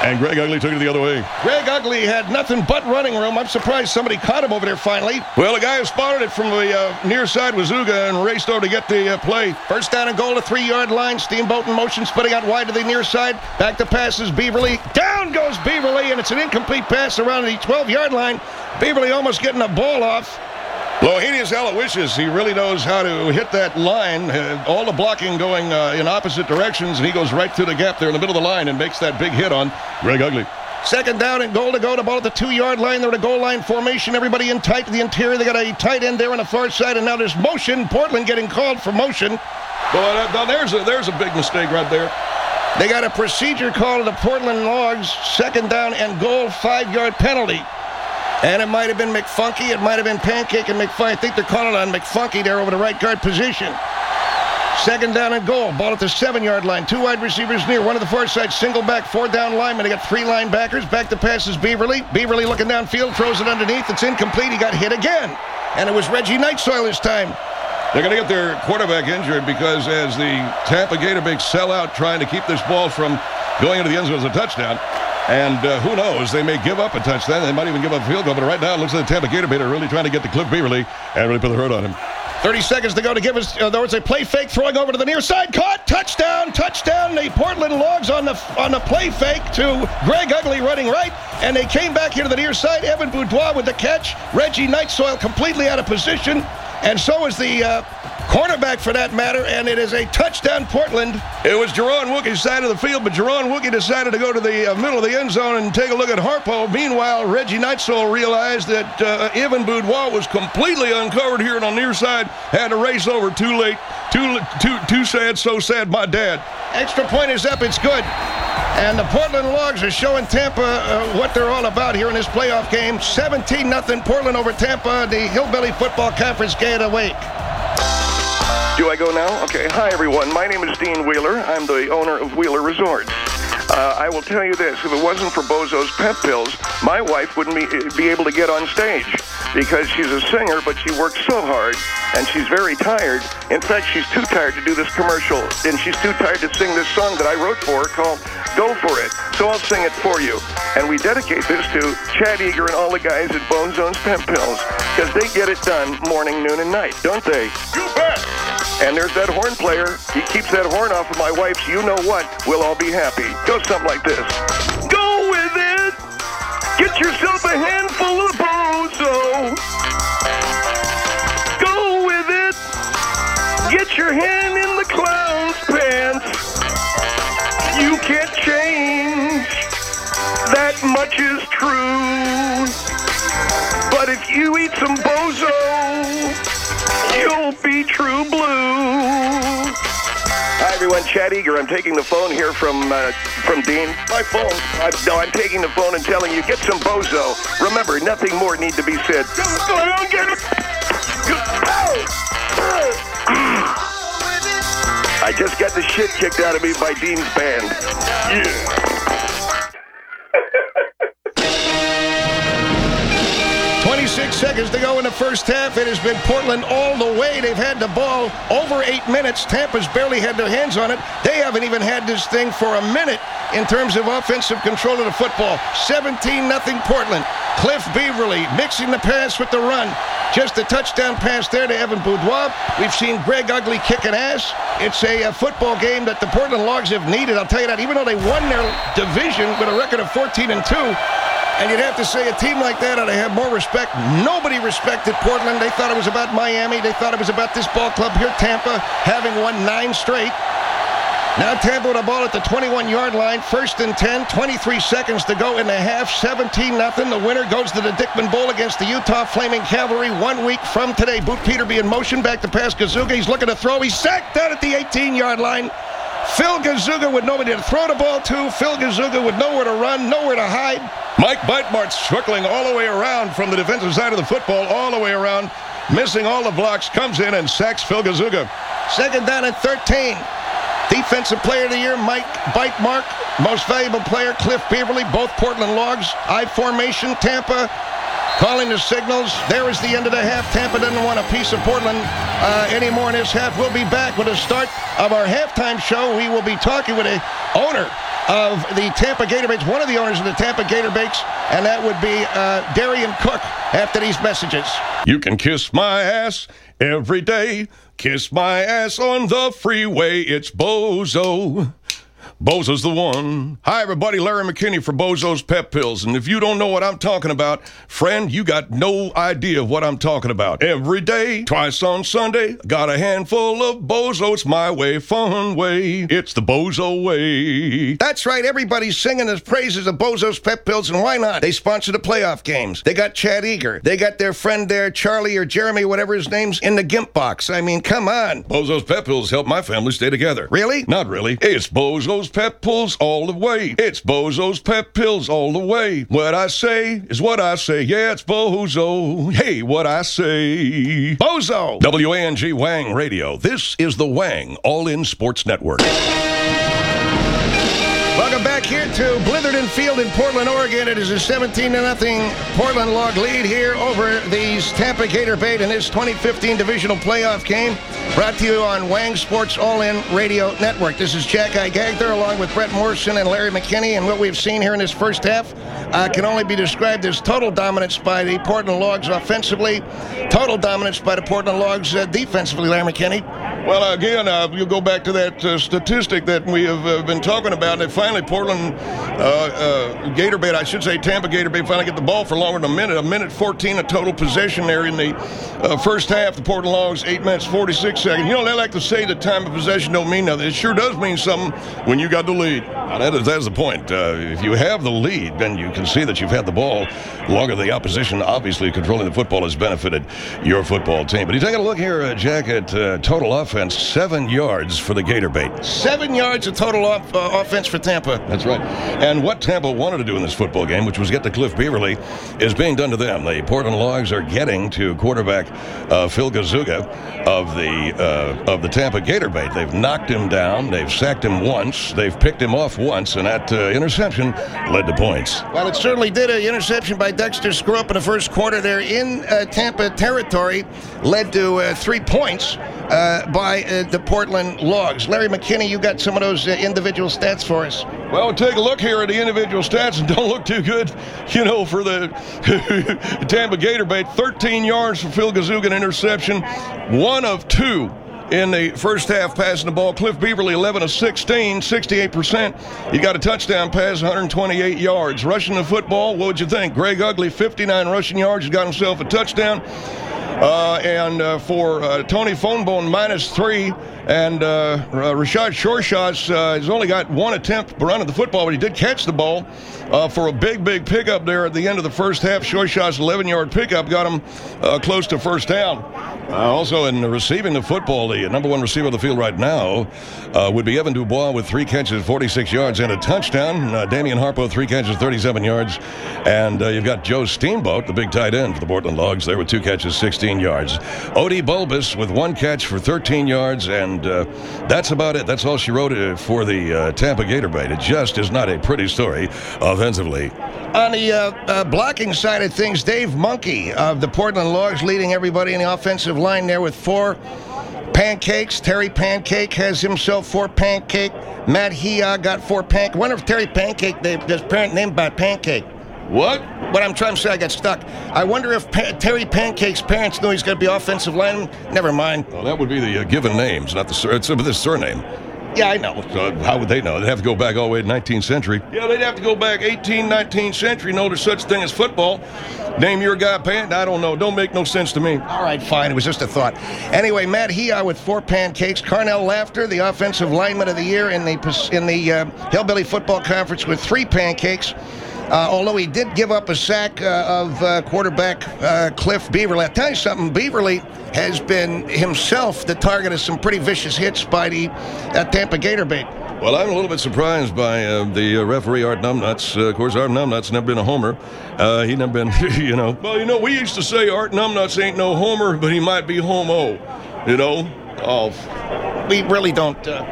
And Greg Ugly took it the other way. Greg Ugly had nothing but running room. I'm surprised somebody caught him over there finally. Well, the guy who spotted it from the uh, near side was Uga and raced over to get the uh, play. First down and goal to three-yard line. Steamboat in motion, splitting out wide to the near side. Back to passes Beaverly. Down goes Beaverly, and it's an incomplete pass around the twelve-yard line. Beaverly almost getting a ball off. Lohenius Aloysius, he really knows how to hit that line. Uh, all the blocking going uh, in opposite directions, and he goes right through the gap there in the middle of the line and makes that big hit on Greg Ugly. Second down and goal to go. The ball at the two-yard line. They're in a goal line formation. Everybody in tight to the interior. They got a tight end there on the far side, and now there's motion. Portland getting called for motion. Well, uh, there's a, there's a big mistake right there. They got a procedure call to the Portland Logs. Second down and goal, five-yard penalty. And it might have been McFunky. It might have been Pancake and McFunky. I think they're calling on McFunky there over the right guard position. Second down and goal. Ball at the seven-yard line. Two wide receivers near. One at the far side. Single back. Four down linemen. They got three linebackers. Back to passes Beaverly. Beaverly looking downfield. Throws it underneath. It's incomplete. He got hit again. And it was Reggie Nightsoil this time. They're going to get their quarterback injured because as the Tampa Gator Bigs sell out trying to keep this ball from going into the end zone as a touchdown. And uh, who knows, they may give up a touchdown. They might even give up a field goal. But right now, it looks like the Tampa Gator Bigs are really trying to get to Cliff Beaverly and really put the hurt on him. thirty seconds to go to give us, uh, there was a play fake, throwing over to the near side. Caught, touchdown, touchdown. The Portland Logs on the on the play fake to Greg Ugly running right. And they came back here to the near side. Evan Boudoir with the catch. Reggie Nightsoil completely out of position. And so is the uh, cornerback for that matter, and it is a touchdown, Portland. It was Jerron Wookie's side of the field, but Jerron Wookie decided to go to the uh, middle of the end zone and take a look at Harpo. Meanwhile, Reggie Nightsoil realized that uh, Evan Boudoir was completely uncovered here on the near side, had to race over too late. Too, too, too sad, so sad, my dad. Extra point is up, it's good. And the Portland Logs are showing Tampa uh, what they're all about here in this playoff game. seventeen nothing Portland over Tampa, the Hillbilly Football Conference game of the week. Do I go now? Okay. Hi, everyone. My name is Dean Wheeler. I'm the owner of Wheeler Resorts. Uh, I will tell you this. If it wasn't for Bozo's pep pills, my wife wouldn't be, be able to get on stage because she's a singer, but she works so hard, and she's very tired. In fact, she's too tired to do this commercial, and she's too tired to sing this song that I wrote for her called Go For It. So I'll sing it for you. And we dedicate this to Chad Eager and all the guys at Bone Zone's Pep Pills because they get it done morning, noon, and night, don't they? You bet! And there's that horn player. He keeps that horn off of my wife's you know what. We'll all be happy. Go something like this. Go with it! Get yourself a handful of Bozo! Go with it! Get your hand in the clown's pants! You can't change. That much is true. But if you eat some Bozo, you'll be true blue. Hi, everyone. Chad Eager. I'm taking the phone here from uh, from Dean. My phone. I'm, no, I'm taking the phone and telling you, get some Bozo. Remember, nothing more need to be said. Go on, get it. I just got the shit kicked out of me by Dean's band. Yeah. twenty-six seconds to go in the first half. It has been Portland all the way. They've had the ball over eight minutes. Tampa's barely had their hands on it. They haven't even had this thing for a minute in terms of offensive control of the football. seventeen nothing Portland. Cliff Beaverly mixing the pass with the run. Just a touchdown pass there to Evan Boudoir. We've seen Greg Ugly kicking ass. It's a, a football game that the Portland Logs have needed. I'll tell you that. Even though they won their division with a record of fourteen and two, and you'd have to say a team like that ought to have more respect. Nobody respected Portland. They thought it was about Miami. They thought it was about this ball club here, Tampa, having won nine straight. Now Tampa with a ball at the twenty-one-yard line. First and ten, twenty-three seconds to go in the half. seventeen nothing. The winner goes to the Dickman Bowl against the Utah Flaming Cavalry one week from today. Boot Peterby in motion. Back to pass Gazuga. He's looking to throw. He's sacked down at the eighteen-yard line. Phil Gazuga with nobody to throw the ball to. Phil Gazuga with nowhere to run, nowhere to hide. Mike Beitmart's circling all the way around from the defensive side of the football, all the way around, missing all the blocks, comes in and sacks Phil Gazuga. Second down at thirteen. Defensive Player of the Year, Mike Beitmart. Most Valuable Player, Cliff Beaverly. Both Portland Logs. I formation, Tampa calling the signals. There is the end of the half. Tampa doesn't want a piece of Portland uh, anymore in this half. We'll be back with the start of our halftime show. We will be talking with a owner of the Tampa Gator Baits, one of the owners of the Tampa Gator Baits, and that would be uh, Darian Cook after these messages. You can kiss my ass every day. Kiss my ass on the freeway. It's Bozo. Bozo's the one. Hi, everybody. Larry McKinney for Bozo's Pep Pills. And if you don't know what I'm talking about, friend, you got no idea of what I'm talking about. Every day, twice on Sunday, got a handful of Bozo. It's my way, fun way. It's the Bozo way. That's right. Everybody's singing the praises of Bozo's Pep Pills, and why not? They sponsor the playoff games. They got Chad Eager. They got their friend there, Charlie or Jeremy, whatever his name's, in the Gimp box. I mean, come on. Bozo's Pep Pills help my family stay together. Really? Not really. It's Bozo's Pep Pills all the way. It's Bozo's Pep Pills all the way. What I say is what I say. Yeah, it's Bozo. Hey, what I say. Bozo. W A N G Wang Radio. This is the Wang All-In Sports Network. Welcome back here to Blitherton Field in Portland, Oregon. It is a seventeen to nothing Portland Log lead here over these Tampa Gator Bait in this twenty fifteen divisional playoff game. Brought to you on Wang Sports All-In Radio Network. This is Jack I. Gagler along with Brett Morrison and Larry McKinney. And what we've seen here in this first half uh, can only be described as total dominance by the Portland Logs offensively, total dominance by the Portland Logs uh, defensively, Larry McKinney. Well, again, uh, you'll go back to that uh, statistic that we have uh, been talking about. That finally Portland uh, uh, Gator Bait, I should say Tampa Gator Bait, finally get the ball for longer than a minute. A minute fourteen of total possession there in the uh, first half. The Portland Logs, eight minutes, forty-six seconds. You know, they like to say the time of possession don't mean nothing. It sure does mean something when you got the lead. Now, that is, that is the point. Uh, if you have the lead, then you can see that you've had the ball longer than the opposition. Obviously, controlling the football has benefited your football team. But you take a look here, uh, Jack, at uh, total offense. Seven yards for the Gator Bait. Seven yards of total off, uh, offense for Tampa. That's right. And what Tampa wanted to do in this football game, which was get to Cliff Beverly, is being done to them. The Portland Logs are getting to quarterback uh, Phil Gazuga of the uh, of the Tampa Gator Bait. They've knocked him down. They've sacked him once. They've picked him off once, and that uh, interception led to points. Well, it certainly did. An interception by Dexter Screw up in the first quarter there in uh, Tampa territory led to uh, three points. Uh, by uh, the Portland Logs. Larry McKinney, you got some of those uh, individual stats for us. Well, take a look here at the individual stats and don't look too good, you know, for the Tampa Gator Bait. thirteen yards for Phil Gazuga, an interception. One of two in the first half passing the ball. Cliff Beverly, eleven of sixteen, sixty-eight percent. You got a touchdown pass, one hundred twenty-eight yards. Rushing the football, what would you think? Greg Ugley, fifty-nine rushing yards, got himself a touchdown. Uh, and uh, for uh, Tony Fonbone, minus three. And uh, uh, Rashad Shorshot uh, has only got one attempt running the football, but he did catch the ball uh, for a big, big pickup there at the end of the first half. Shorshot's eleven-yard pickup got him uh, close to first down. Uh, also, in receiving the football, the number one receiver on the field right now uh, would be Evan Dubois with three catches, forty-six yards, and a touchdown. Uh, Damian Harpo, three catches, thirty-seven yards. And uh, you've got Joe Steamboat, the big tight end for the Portland Logs, there with two catches, sixteen yards. Odie Bulbus with one catch for thirteen yards, and uh, that's about it. That's all she wrote uh, for the uh, Tampa Gator Bait. It just is not a pretty story offensively. On the uh, uh, blocking side of things, Dave Monkey of the Portland Logs leading everybody in the offensive line there with four pancakes. Terry Pancake has himself four pancake. Matt Hia got four pancake. I wonder if Terry Pancake, they, there's a parent named by Pancake. What? What I'm trying to say, I got stuck. I wonder if pa- Terry Pancake's parents knew he's going to be offensive lineman. Never mind. Well, that would be the uh, given names, not the sur- it's the surname. Yeah, I know. So how would they know? They'd have to go back all the way to nineteenth century. Yeah, they'd have to go back eighteenth, nineteenth century. Know there's such thing as football. Name your guy Pan. I don't know. Don't make no sense to me. All right, fine. It was just a thought. Anyway, Matt Hia with four pancakes. Carnell Laughter, the offensive lineman of the year in the in the uh, Hillbilly Football Conference with three pancakes. Uh, although he did give up a sack uh, of uh, quarterback uh, Cliff Beverly. I'll tell you something, Beverly has been himself the target of some pretty vicious hits by the uh, Tampa Gator Bait. Well, I'm a little bit surprised by uh, the uh, referee, Art Numbnuts. Uh, of course, Art Numbnuts never been a homer. Uh, he never been, you know. Well, you know, we used to say Art Numbnuts ain't no homer, but he might be homo, you know. Oh, we really don't. Uh...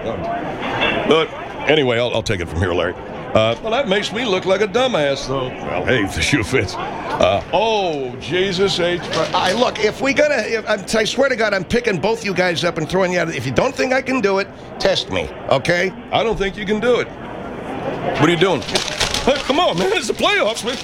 But anyway, I'll, I'll take it from here, Larry. Uh, well, that makes me look like a dumbass, though. Well, hey, if the shoe fits. Uh, oh, Jesus H. I look, if we gotta, if, I swear to God, I'm picking both you guys up and throwing you out. If you don't think I can do it, test me, okay? I don't think you can do it. What are you doing? Hey, come on, man. It's the playoffs, man.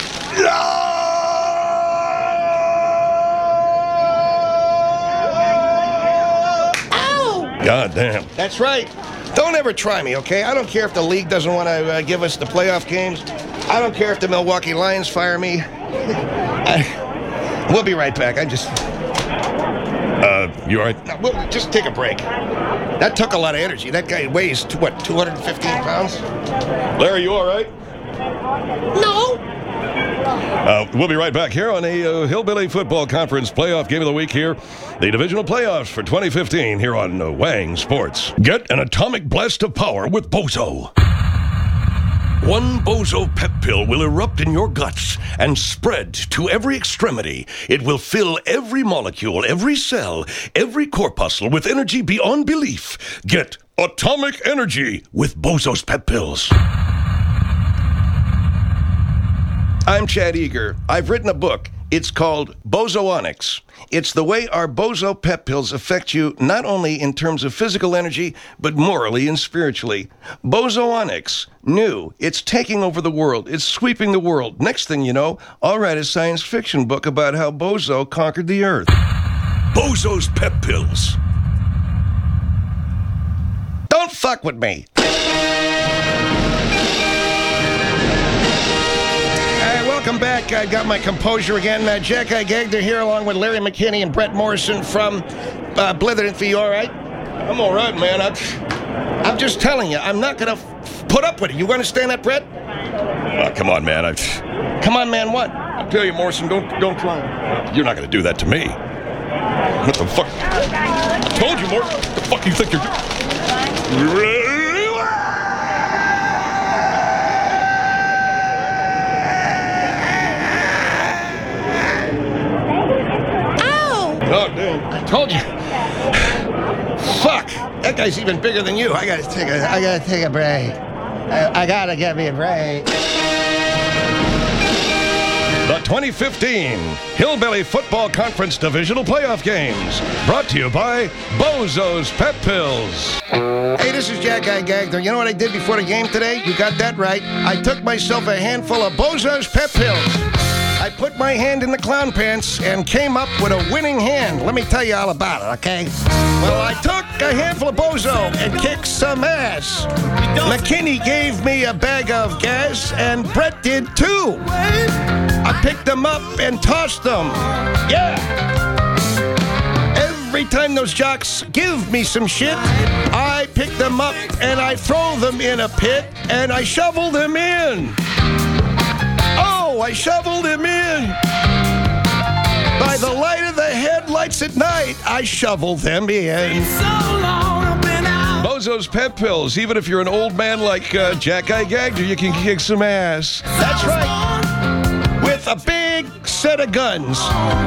Ow! God damn. That's right. Don't ever try me, okay? I don't care if the league doesn't want to uh, give us the playoff games. I don't care if the Milwaukee Lions fire me. I, we'll be right back. I just... Uh, you all right? No, we'll just take a break. That took a lot of energy. That guy weighs, what, two hundred fifteen pounds? Larry, you all right? No. Uh, we'll be right back here on a uh, Hillbilly Football Conference playoff game of the week here. The divisional playoffs for twenty fifteen here on uh, Wang Sports. Get an atomic blast of power with Bozo. One Bozo pep pill will erupt in your guts and spread to every extremity. It will fill every molecule, every cell, every corpuscle with energy beyond belief. Get atomic energy with Bozo's pep pills. I'm Chad Eager. I've written a book. It's called Bozoonics. It's the way our Bozo pep pills affect you not only in terms of physical energy, but morally and spiritually. Bozoonics. New. It's taking over the world. It's sweeping the world. Next thing you know, I'll write a science fiction book about how Bozo conquered the earth. Bozo's pep pills. Don't fuck with me. Welcome back. I got my composure again. Uh, Jack I. Gagner here along with Larry McKinney and Brett Morrison from uh, Blither and Fee. You all right? I'm all right, man. I'm... I'm just telling you, I'm not going to f- put up with it. You understand that, Brett? Uh, come on, man. I... Come on, man, what? I tell you, Morrison, don't don't try. You're not going to do that to me. What the fuck? I told you, Morrison. What the fuck you think you're doing? Oh, damn. I told you. Fuck. That guy's even bigger than you. I gotta take a I gotta take a break. I, I gotta get me a break. The twenty fifteen Hillbilly Football Conference Divisional Playoff Games. Brought to you by Bozo's Pep Pills. Hey, this is Jack I. Gagner. You know what I did before the game today? You got that right. I took myself a handful of Bozo's Pep Pills. I put my hand in the clown pants and came up with a winning hand. Let me tell you all about it, okay? Well, I took a handful of Bozo and kicked some ass. McKinney gave me a bag of gas, and Brett did too. I picked them up and tossed them. Yeah. Every time those jocks give me some shit, I pick them up and I throw them in a pit and I shovel them in. Oh, I shoveled him in. By the light of the headlights at night, I shoveled them in. Bozo's pep pills. Even if you're an old man like uh, Jack I. Gagner, you can kick some ass. That's right. With a big set of guns.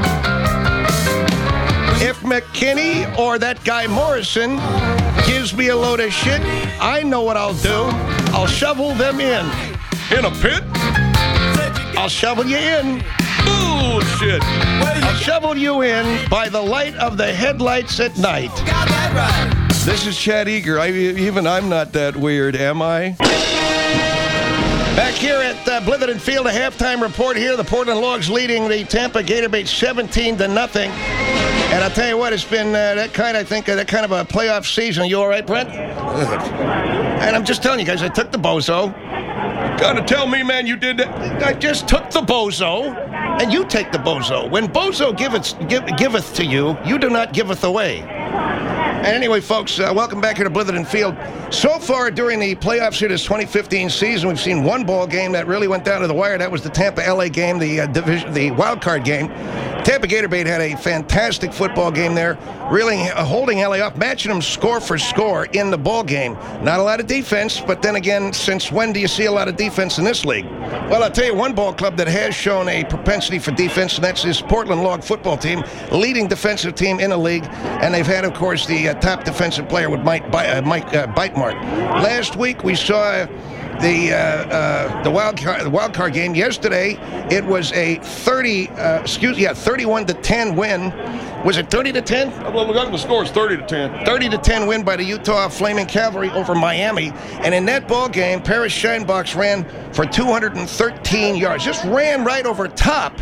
If McKinney or that guy Morrison gives me a load of shit, I know what I'll do. I'll shovel them in. In a pit? I'll shovel you in. Bullshit. I'll shovel you in by the light of the headlights at night. This is Chad Eager. I, even I'm not that weird, am I? Back here at uh, Blitherton Field, a halftime report here. The Portland Logs leading the Tampa Gatorbaits seventeen to nothing. And I'll tell you what, it's been uh, that kind, I think, uh, that kind of a playoff season. Are you all right, Brent? And I'm just telling you guys, I took the Bozo. Gotta tell me, man, you did that. I just took the Bozo, and you take the Bozo. When Bozo giveth, give, giveth to you, you do not giveth away. And anyway, folks, uh, welcome back here to Blitherton Field. So far during the playoffs here this twenty fifteen season, we've seen one ball game that really went down to the wire. That was the Tampa L A game, the uh, division, the wild card game. Tampa Gatorbait had a fantastic football game there, really uh, holding L A up, matching them score for score in the ball game. Not a lot of defense, but then again, since when do you see a lot of defense in this league? Well, I'll tell you one ball club that has shown a propensity for defense, and that's this Portland Log football team, leading defensive team in the league, and they've had, of course, the uh, top defensive player with Mike, uh, Mike uh, Bitemark. Last week we saw the uh, uh, the wild card the wild card game. Yesterday it was a thirty uh, excuse yeah thirty-one to ten win Was it thirty to ten? Well, we got the scores thirty to ten. thirty to ten win by the Utah Flaming Cavalry over Miami. And in that ball game, Paris Scheinbachs ran for two hundred thirteen yards. Just ran right over top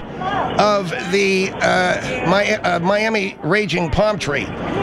of the uh, Mi- uh, Miami Raging Palm Tree.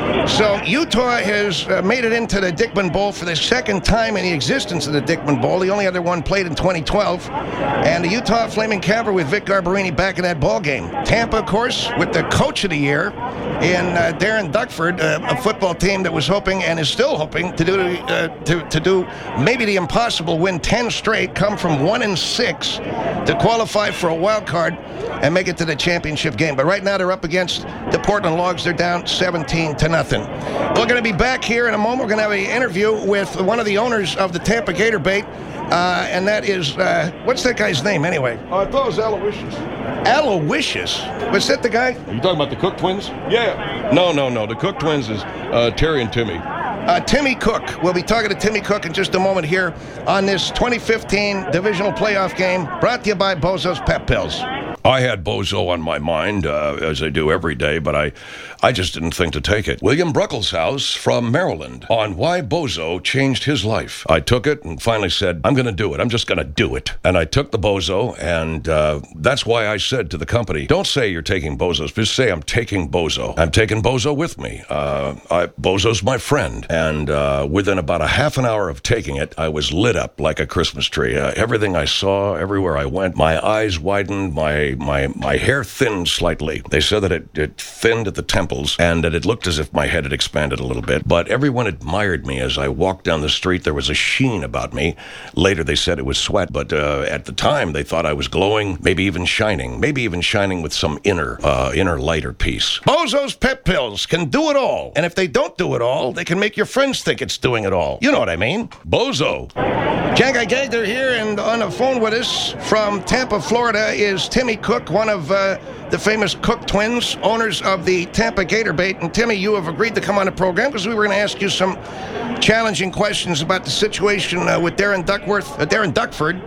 So Utah has uh, made it into the Dickman Bowl for the second time in the existence of the Dickman Bowl. The only other one played in twenty twelve. And the Utah Flaming Cavalry with Vic Garbarini back in that ball game. Tampa, of course, with the coach of the year in uh, Darren Duckford, uh, a football team that was hoping and is still hoping to do uh, to, to do maybe the impossible, win ten straight, come from one and six to qualify for a wild card and make it to the championship game. But right now they're up against the Portland Logs. They're down seventeen to nothing. We're going to be back here in a moment. We're going to have an interview with one of the owners of the Tampa Gator Bait, uh, and that is, uh, what's that guy's name anyway? Uh, I thought it was Aloysius. Aloysius? Was that the guy? Are you talking about the Cook twins? Yeah. No, no, no. The Cook twins is uh, Terry and Timmy. Uh, Timmy Cook. We'll be talking to Timmy Cook in just a moment here on this twenty fifteen divisional playoff game brought to you by Bozo's Pep Pills. I had Bozo on my mind, uh, as I do every day, but I, I just didn't think to take it. William Bruckelshaus from Maryland on why Bozo changed his life. I took it and finally said, I'm going to do it. I'm just going to do it. And I took the Bozo, and uh, that's why I said to the company, don't say you're taking Bozos, just say I'm taking Bozo. I'm taking Bozo with me. Uh, I, Bozo's my friend. And uh, within about a half an hour of taking it, I was lit up like a Christmas tree. Uh, everything I saw, everywhere I went, my eyes widened, my My my hair thinned slightly. They said that it, it thinned at the temples and that it looked as if my head had expanded a little bit. But everyone admired me as I walked down the street. There was a sheen about me. Later they said it was sweat, but uh, at the time they thought I was glowing, maybe even shining, maybe even shining with some inner, uh, inner lighter piece. Bozo's Pep Pills can do it all. And if they don't do it all, they can make your friends think it's doing it all. You know what I mean? Bozo. Jack Gagder here, and on the phone with us from Tampa, Florida is Timmy Cook, one of uh, the famous Cook twins, owners of the Tampa Gator Bait. And Timmy, you have agreed to come on the program because we were going to ask you some challenging questions about the situation uh, with Darren Duckworth, uh, Darren Duckford.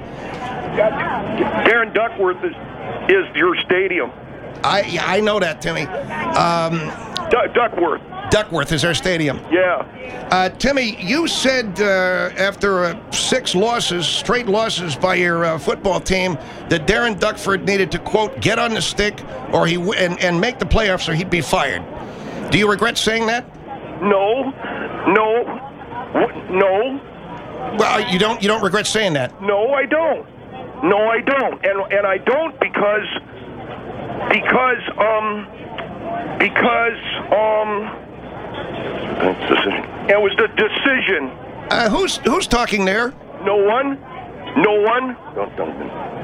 Darren Duckworth is is your stadium. I I know that, Timmy. Um, Du- Duckworth. Duckworth is our stadium. Yeah. Uh, Timmy, you said uh, after uh, six losses, straight losses by your uh, football team, that Darren Duckford needed to, quote, get on the stick or he w- and, and make the playoffs or he'd be fired. Do you regret saying that? No. No. What? No. Well, you don't you don't regret saying that? No, I don't. No, I don't. And and I don't because because um because um decision. It was the decision. Uh, who's who's talking there? No one. No one. Don't don't.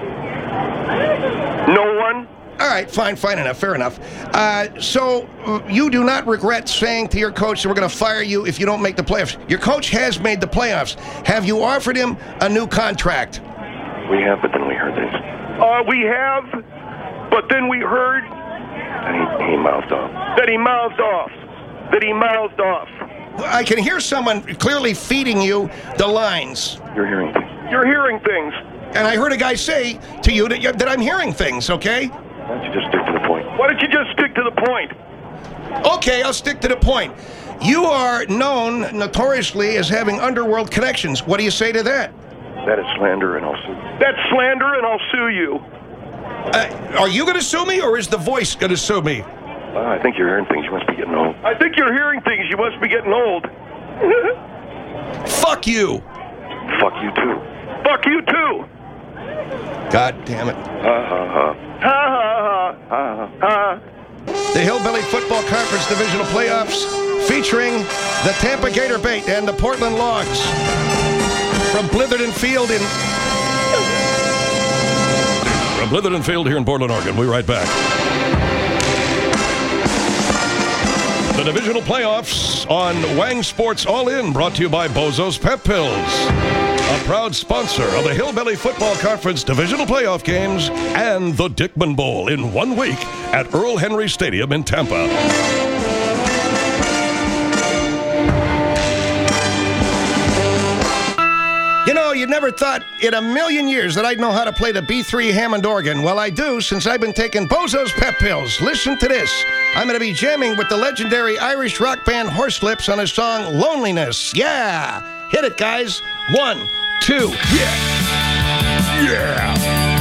No one. All right, fine, fine enough, fair enough. Uh, so uh, you do not regret saying to your coach that we're going to fire you if you don't make the playoffs. Your coach has made the playoffs. Have you offered him a new contract? We have, but then we heard this. Uh, we have, but then we heard that he, he mouthed off. That he mouthed off. That he mouthed off. I can hear someone clearly feeding you the lines. You're hearing things. You're hearing things. And I heard a guy say to you that, you, that I'm hearing things, okay? Why don't you just stick to the point? Why don't you just stick to the point? Okay, I'll stick to the point. You are known notoriously as having underworld connections. What do you say to that? That is slander, and I'll sue you. That's slander, and I'll sue you. Uh, are you going to sue me, or is the voice going to sue me? Uh, I think you're hearing things. You must be getting old. I think you're hearing things. You must be getting old. Fuck you. Fuck you, too. Fuck you, too. God damn it. Ha, ha, ha. Ha, ha, ha. Ha, ha. The Hillbilly Football Conference Divisional Playoffs featuring the Tampa Gator Bait and the Portland Logs. From Blitherton Field in... From Blitherton Field here in Portland, Oregon. We'll be right back. The divisional playoffs on Wang Sports All In, brought to you by Bozo's Pep Pills, a proud sponsor of the Hillbilly Football Conference divisional playoff games and the Dickman Bowl in one week at Earl Henry Stadium in Tampa. You know, you never thought in a million years that I'd know how to play the B three Hammond organ. Well, I do, since I've been taking Bozo's Pep Pills. Listen to this. I'm going to be jamming with the legendary Irish rock band Horselips on his song Loneliness. Yeah. Hit it, guys. One, two, yeah. Yeah.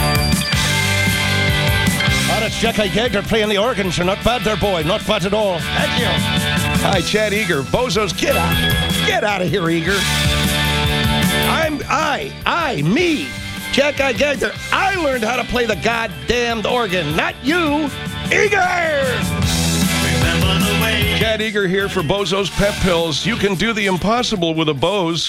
Oh, that's Jackie Gagner playing the organs. You're not bad there, boy. Not bad at all. Thank you. Hi, Chad Eager. Bozos, get out. Get out of here, Eager. I'm, I, I, me, Jackie Gagner. I learned how to play the goddamned organ, not you, Eager. Chad Eager here for Bozo's Pep Pills. You can do the impossible with a Bose.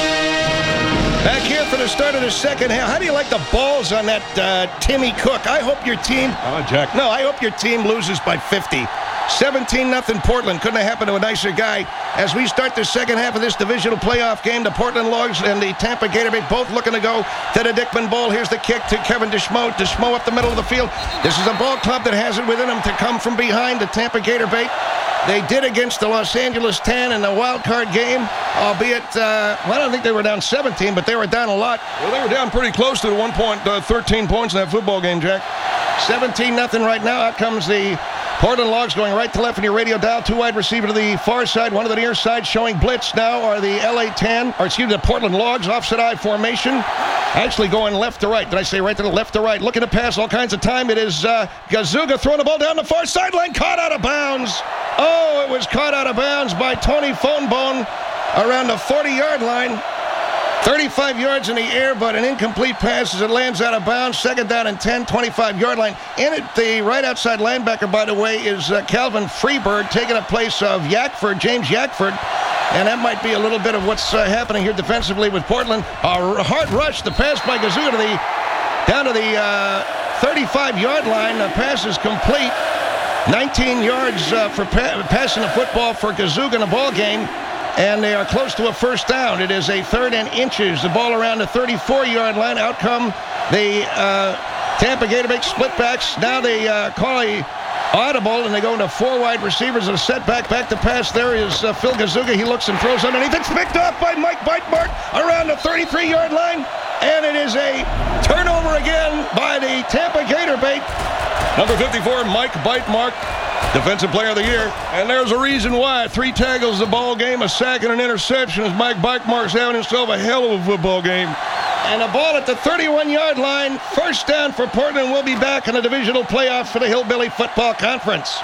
Back here for the start of the second half. How do you like the balls on that uh, Timmy Cook? I hope your team... Oh, Jack. No, I hope your team loses by fifty. seventeen nothing Portland. Couldn't have happened to a nicer guy. As we start the second half of this divisional playoff game, the Portland Logs and the Tampa Gatorbait both looking to go to the Dickman Bowl. Here's the kick to Kevin Deschmo. Deschmo up the middle of the field. This is a ball club that has it within them to come from behind the Tampa Gatorbait. They did against the Los Angeles ten in the wild card game, albeit, uh, well, I don't think they were down seventeen, but they were down a lot. Well, they were down pretty close to the one point, uh, thirteen points in that football game, Jack. seventeen nothing right now. Out comes the Portland Logs going right to left in your radio dial. Two wide receiver to the far side, one to the near side. Showing blitz now are the L A ten, or excuse me, the Portland Logs, offset I formation. Actually going left to right. Did I say right to the left to right? Looking to pass all kinds of time. It is uh, Gazuga throwing the ball down the far sideline. Caught out of bounds. Oh, it was caught out of bounds by Tony Fonbone around the forty-yard line. thirty-five yards in the air, but an incomplete pass as it lands out of bounds. Second down and ten, twenty-five-yard line. In it, the right outside linebacker, by the way, is uh, Calvin Freeberg, taking the place of Yakford, James Yakford. And that might be a little bit of what's uh, happening here defensively with Portland. A hard rush, the pass by Gazuga to the, down to the uh, thirty-five-yard line. The pass is complete. nineteen yards uh, for pa- passing the football for Gazuga in the ball game. And they are close to a first down. It is a third and inches. The ball around the thirty-four-yard line. Out come the uh, Tampa Gatorbait splitbacks. Now they uh, call a audible, and they go into four wide receivers. A setback back to pass. There is uh, Phil Gazuga. He looks and throws underneath. It's picked up by Mike Beitmark around the thirty-three-yard line. And it is a turnover again by the Tampa Gatorbait. Number fifty-four, Mike Beitmark, Defensive Player of the Year. And there's a reason why. Three tackles the ball game, a sack and an interception as Mike Beitmark's having himself a hell of a football game. And a ball at the thirty-one-yard line. First down for Portland. We'll be back in the divisional playoff for the Hillbilly Football Conference.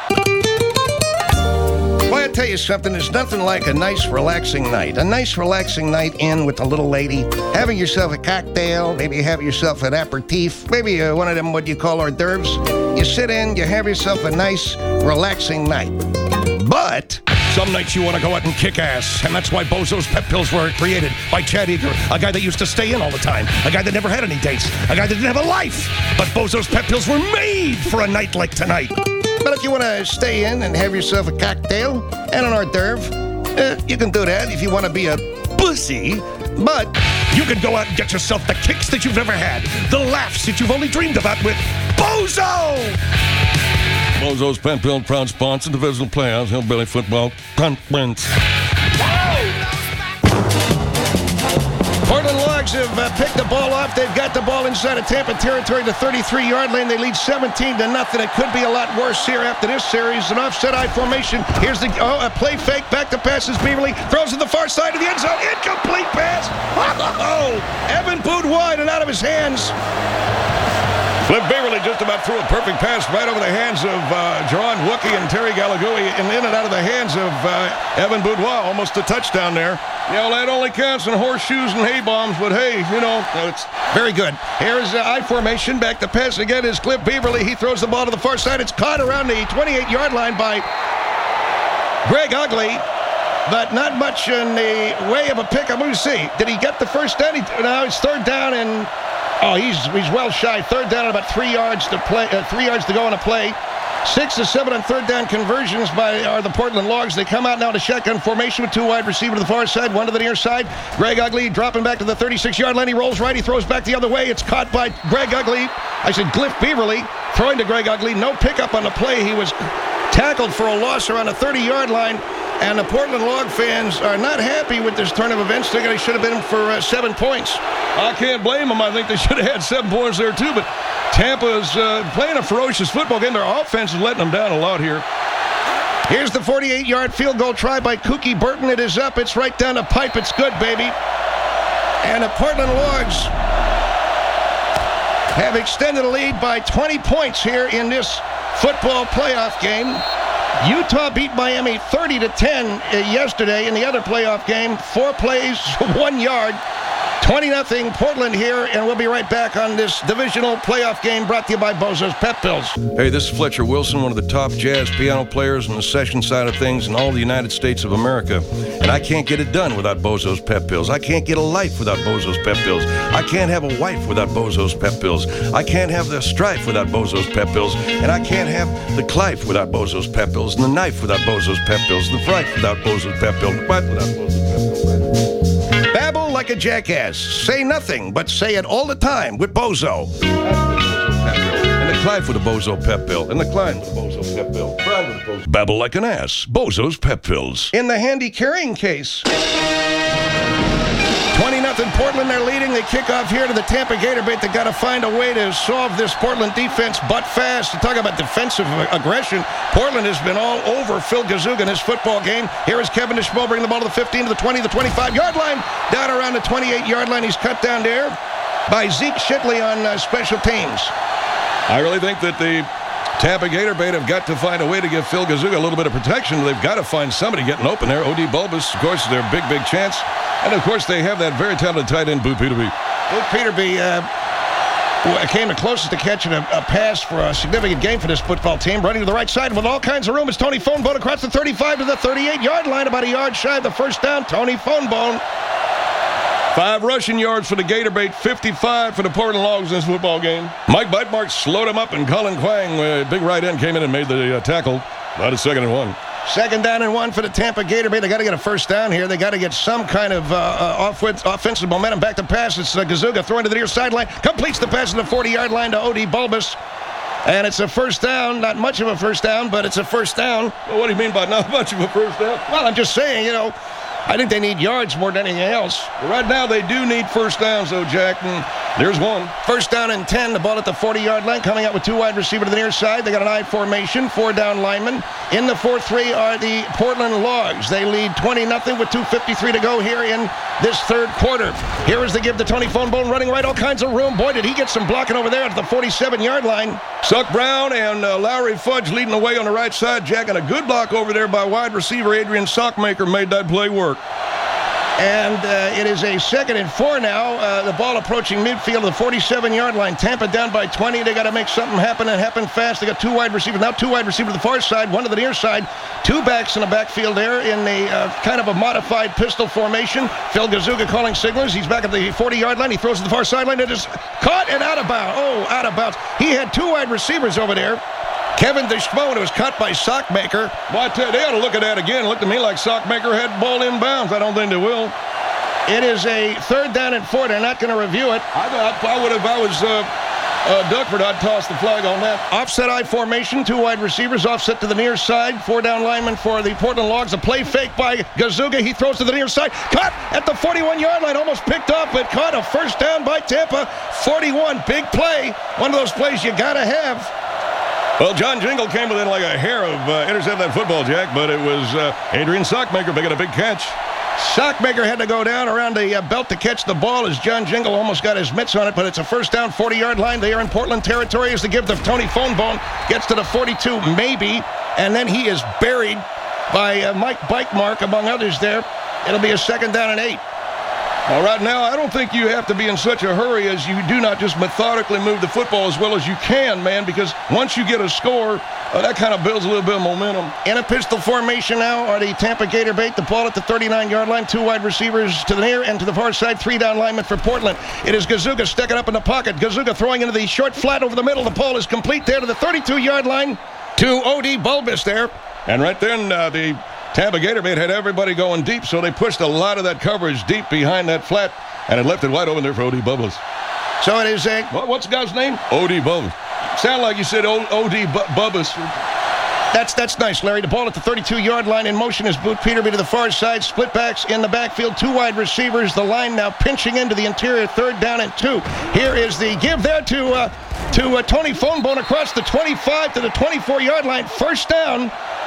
Well, I'll tell you something. There's nothing like a nice, relaxing night. A nice, relaxing night in with the little lady. Having yourself a cocktail. Maybe you have yourself an aperitif. Maybe uh, one of them what you call hors d'oeuvres. You sit in, you have yourself a nice, relaxing night. But some nights you want to go out and kick ass, and that's why Bozo's Pep Pills were created by Chad Eager, a guy that used to stay in all the time, a guy that never had any dates, a guy that didn't have a life. But Bozo's Pep Pills were made for a night like tonight. But if you want to stay in and have yourself a cocktail and an hors d'oeuvre, uh, you can do that if you want to be a pussy. But you can go out and get yourself the kicks that you've never had, the laughs that you've only dreamed about with Bozo! Bozo's Pep Pill, proud sponsor, divisional playoffs, Hillbilly Football Conference. Portland Logs have uh, picked the ball off. They've got the ball inside of Tampa territory, the thirty-three-yard lane. They lead seventeen to nothing. It could be a lot worse here after this series. An offset I formation. Here's the oh, a play fake. Back to passes. Beaverly throws to the far side of the end zone. Incomplete pass. Oh, Evan Boud wide and out of his hands. Flip Beverly just about threw a perfect pass right over the hands of uh, Jerron Wookie and Terry Galagui, and in and out of the hands of uh, Evan Boudoir. Almost a touchdown there. Yeah, well, that only counts in horseshoes and hay bombs, but hey, you know, it's very good. Here's uh, I formation. Back to pass again is Cliff Beverly. He throws the ball to the far side. It's caught around the twenty-eight-yard line by Greg Ugley, but not much in the way of a pickup. Let me see. Did he get the first down? He, now it's third down and oh, he's he's well shy. Third down and about three yards to play. Uh, three yards to go on a play. Six to seven on third down conversions by are the Portland Logs. They come out now to shotgun formation with two wide receivers to the far side, one to the near side. Greg Ugley dropping back to the thirty-six-yard line. He rolls right. He throws back the other way. It's caught by Greg Ugley. I said Cliff Beverly throwing to Greg Ugley. No pickup on the play. He was tackled for a loss around the thirty-yard line. And the Portland Log fans are not happy with this turn of events. They think they should have been for uh, seven points. I can't blame them. I think they should have had seven points there too. But Tampa's uh, playing a ferocious football game. Their offense is letting them down a lot here. Here's the forty-eight-yard field goal try by Kookie Burton. It is up. It's right down the pipe. It's good, baby. And the Portland Logs have extended the lead by twenty points here in this football playoff game. Utah beat Miami thirty to ten yesterday in the other playoff game. Four plays, one yard. twenty nothing Portland here, and we'll be right back on this divisional playoff game brought to you by Bozo's Pep Pills. Hey, this is Fletcher Wilson, one of the top jazz piano players on the session side of things in all the United States of America. And I can't get it done without Bozo's Pep Pills. I can't get a life without Bozo's Pep Pills. I can't have a wife without Bozo's Pep Pills. I can't have the strife without Bozo's Pep Pills. And I can't have the clife without Bozo's Pep Pills. And the knife without Bozo's Pep Pills. And the fright without Bozo's Pep Pills. The fight without Bozo's Pep Pills. Babble like a jackass. Say nothing, but say it all the time with Bozo. And the Clive with the Bozo Pep Pill. And the Klein with the Bozo Pep Pill. Brian with the Bozo. Babble like an ass. Bozo's Pep Pills. In the handy carrying case. twenty nothing Portland, they're leading. They kick off here to the Tampa Gator Bait. They got to find a way to solve this Portland defense butt fast. To talk about defensive aggression, Portland has been all over Phil Gazuga in this football game. Here is Kevin Deshmo bringing the ball to the fifteen, to the twenty, the twenty-five-yard line. Down around the twenty-eight-yard line. He's cut down there by Zeke Shitley on uh, special teams. I really think that the Tampa Gator Bait have got to find a way to give Phil Gazuga a little bit of protection. They've got to find somebody getting open there. O D Bulbus, of course, is their big, big chance. And, of course, they have that very talented tight end, Boot Peterby. Boot Peterby uh, came the closest to catching a, a pass for a significant game for this football team. Running to the right side with all kinds of room. It's Tony Fonebone across the thirty-five to the thirty-eight-yard line, about a yard shy of the first down. Tony Fonebone. Five rushing yards for the Gator Bait, fifty-five for the Portland Logs in this football game. Mike Beitmark slowed him up, and Colin Quang, uh, big right end, came in and made the uh, tackle. About a second and one. Second down and one for the Tampa Gator Bait. They got to get a first down here. They got to get some kind of uh, uh, off- offensive momentum. Back to pass. It's uh, Gazuga throwing to the near sideline. Completes the pass to the forty-yard line to O D Bulbus. And it's a first down. Not much of a first down, but it's a first down. Well, what do you mean by not much of a first down? Well, I'm just saying, you know, I think they need yards more than anything else. But right now, they do need first downs, though, Jack. And there's one. First down and ten. The ball at the forty-yard line. Coming out with two wide receiver to the near side. They got an I formation. Four down linemen. In the four three are the Portland Logs. They lead twenty nothing with two fifty-three to go here in this third quarter. Here is the give to Tony Fonebone, running right, all kinds of room. Boy, did he get some blocking over there at the forty-seven-yard line. Suck Brown and uh, Lowry Fudge leading the way on the right side, Jack. And a good block over there by wide receiver Adrian Sockmaker made that play work. And uh, it is a second and four now. Uh, the ball approaching midfield, the forty-seven-yard line. Tampa down by twenty. They got to make something happen and happen fast. They got two wide receivers. Now two wide receivers to the far side, one to the near side. Two backs in the backfield there in a uh, kind of a modified pistol formation. Phil Gazuga calling signals. He's back at the forty-yard line. He throws to the far sideline. It is caught and out of bounds. Oh, out of bounds. He had two wide receivers over there. Kevin Deshmo, was cut by Sockmaker. Well, I tell you, they ought to look at that again. It looked to me like Sockmaker had the ball in bounds. I don't think they will. It is a third down and four. They're not going to review it. I, I, I would have, if I was uh, uh, Duckford, I'd toss the flag on that. Offset I formation, two wide receivers, offset to the near side. Four down linemen for the Portland Logs. A play fake by Gazuga. He throws to the near side. Caught at the forty-one-yard line. Almost picked off, but caught. A first down by Tampa. forty-one. Big play. One of those plays you got to have. Well, John Jingle came within like a hair of uh, intercepting that football, Jack, but it was uh, Adrian Sockmaker making a big catch. Sockmaker had to go down around the uh, belt to catch the ball as John Jingle almost got his mitts on it, but it's a first down, forty-yard line. They are in Portland territory as the give to Tony Fonebone. Gets to the forty-two, maybe, and then he is buried by uh, Mike Beitmark, among others there. It'll be a second down and eight. Well, right now, I don't think you have to be in such a hurry as you do not just methodically move the football as well as you can, man, because once you get a score, uh, that kind of builds a little bit of momentum. In a pistol formation now are the Tampa Gator Bait. The ball at the thirty-nine-yard line. Two wide receivers to the near and to the far side. Three down linemen for Portland. It is Gazuga sticking up in the pocket. Gazuga throwing into the short flat over the middle. The ball is complete there to the thirty-two-yard line to O D Bulbus there. And right then, uh, the Tampa Gator Bait had everybody going deep, so they pushed a lot of that coverage deep behind that flat, and it left it wide open there for O D Bulbus. So it is a... What, what's the guy's name? O D Bulbus. Sound like you said O D Bulbus. That's that's nice, Larry. The ball at the thirty-two-yard line in motion is Boot Peterby to the far side. Split backs in the backfield. Two wide receivers. The line now pinching into the interior. Third down and two. Here is the give there to uh, to uh, Tony Fonebone across the twenty-five to the twenty-four-yard line. First down.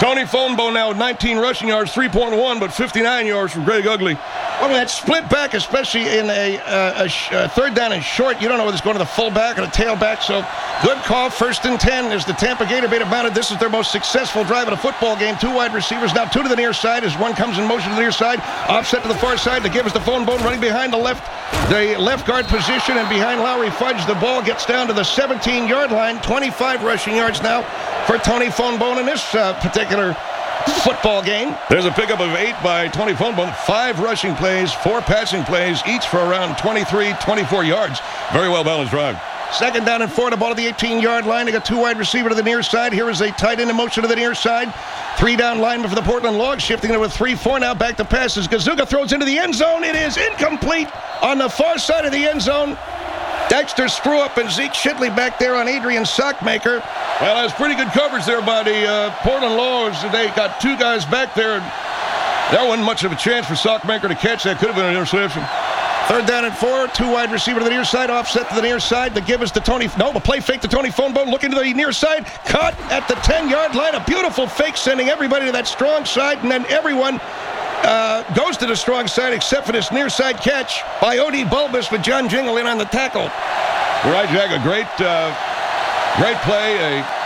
Tony Fonbo now with nineteen rushing yards, three point one, but fifty-nine yards from Greg Ugly. Well, that split back, especially in a, uh, a, sh- a third down and short, you don't know whether it's going to the fullback or the tailback. So good call, first and ten as the Tampa Gator Beta mounted. This is their most successful drive of the football game. Two wide receivers, now two to the near side as one comes in motion to the near side. Offset to the far side to give us the phone bone running behind the left, the left guard position, and behind Lowry Fudge. The ball gets down to the seventeen-yard line. twenty-five rushing yards now for Tony Fonbone in this uh, particular football game. There's a pickup of eight by Tony Fonbone. Five rushing plays, four passing plays, each for around twenty-three, twenty-four yards. Very well balanced drive. Second down and four, the ball to the eighteen-yard line. They got two wide receiver to the near side. Here is a tight end in motion to the near side. Three down lineman for the Portland Logs, shifting into a three four now. Back to passes. Gazuga throws into the end zone. It is incomplete on the far side of the end zone. Dexter Screw-Up and Zeke Shitley back there on Adrian Sockmaker. Well, that's pretty good coverage there by the uh, Portland Logs. They got two guys back there. There wasn't much of a chance for Sockmaker to catch that. Could have been an interception. Third down and four. Two wide receiver to the near side. Offset to the near side. The give us to Tony. No, a play fake to Tony Fonbone. Looking to the near side. Caught at the ten-yard line. A beautiful fake sending everybody to that strong side. And then everyone uh, goes to the strong side except for this near side catch by Odie Bulbus with John Jingle in on the tackle. You're right, Jack. A great, uh, great play. A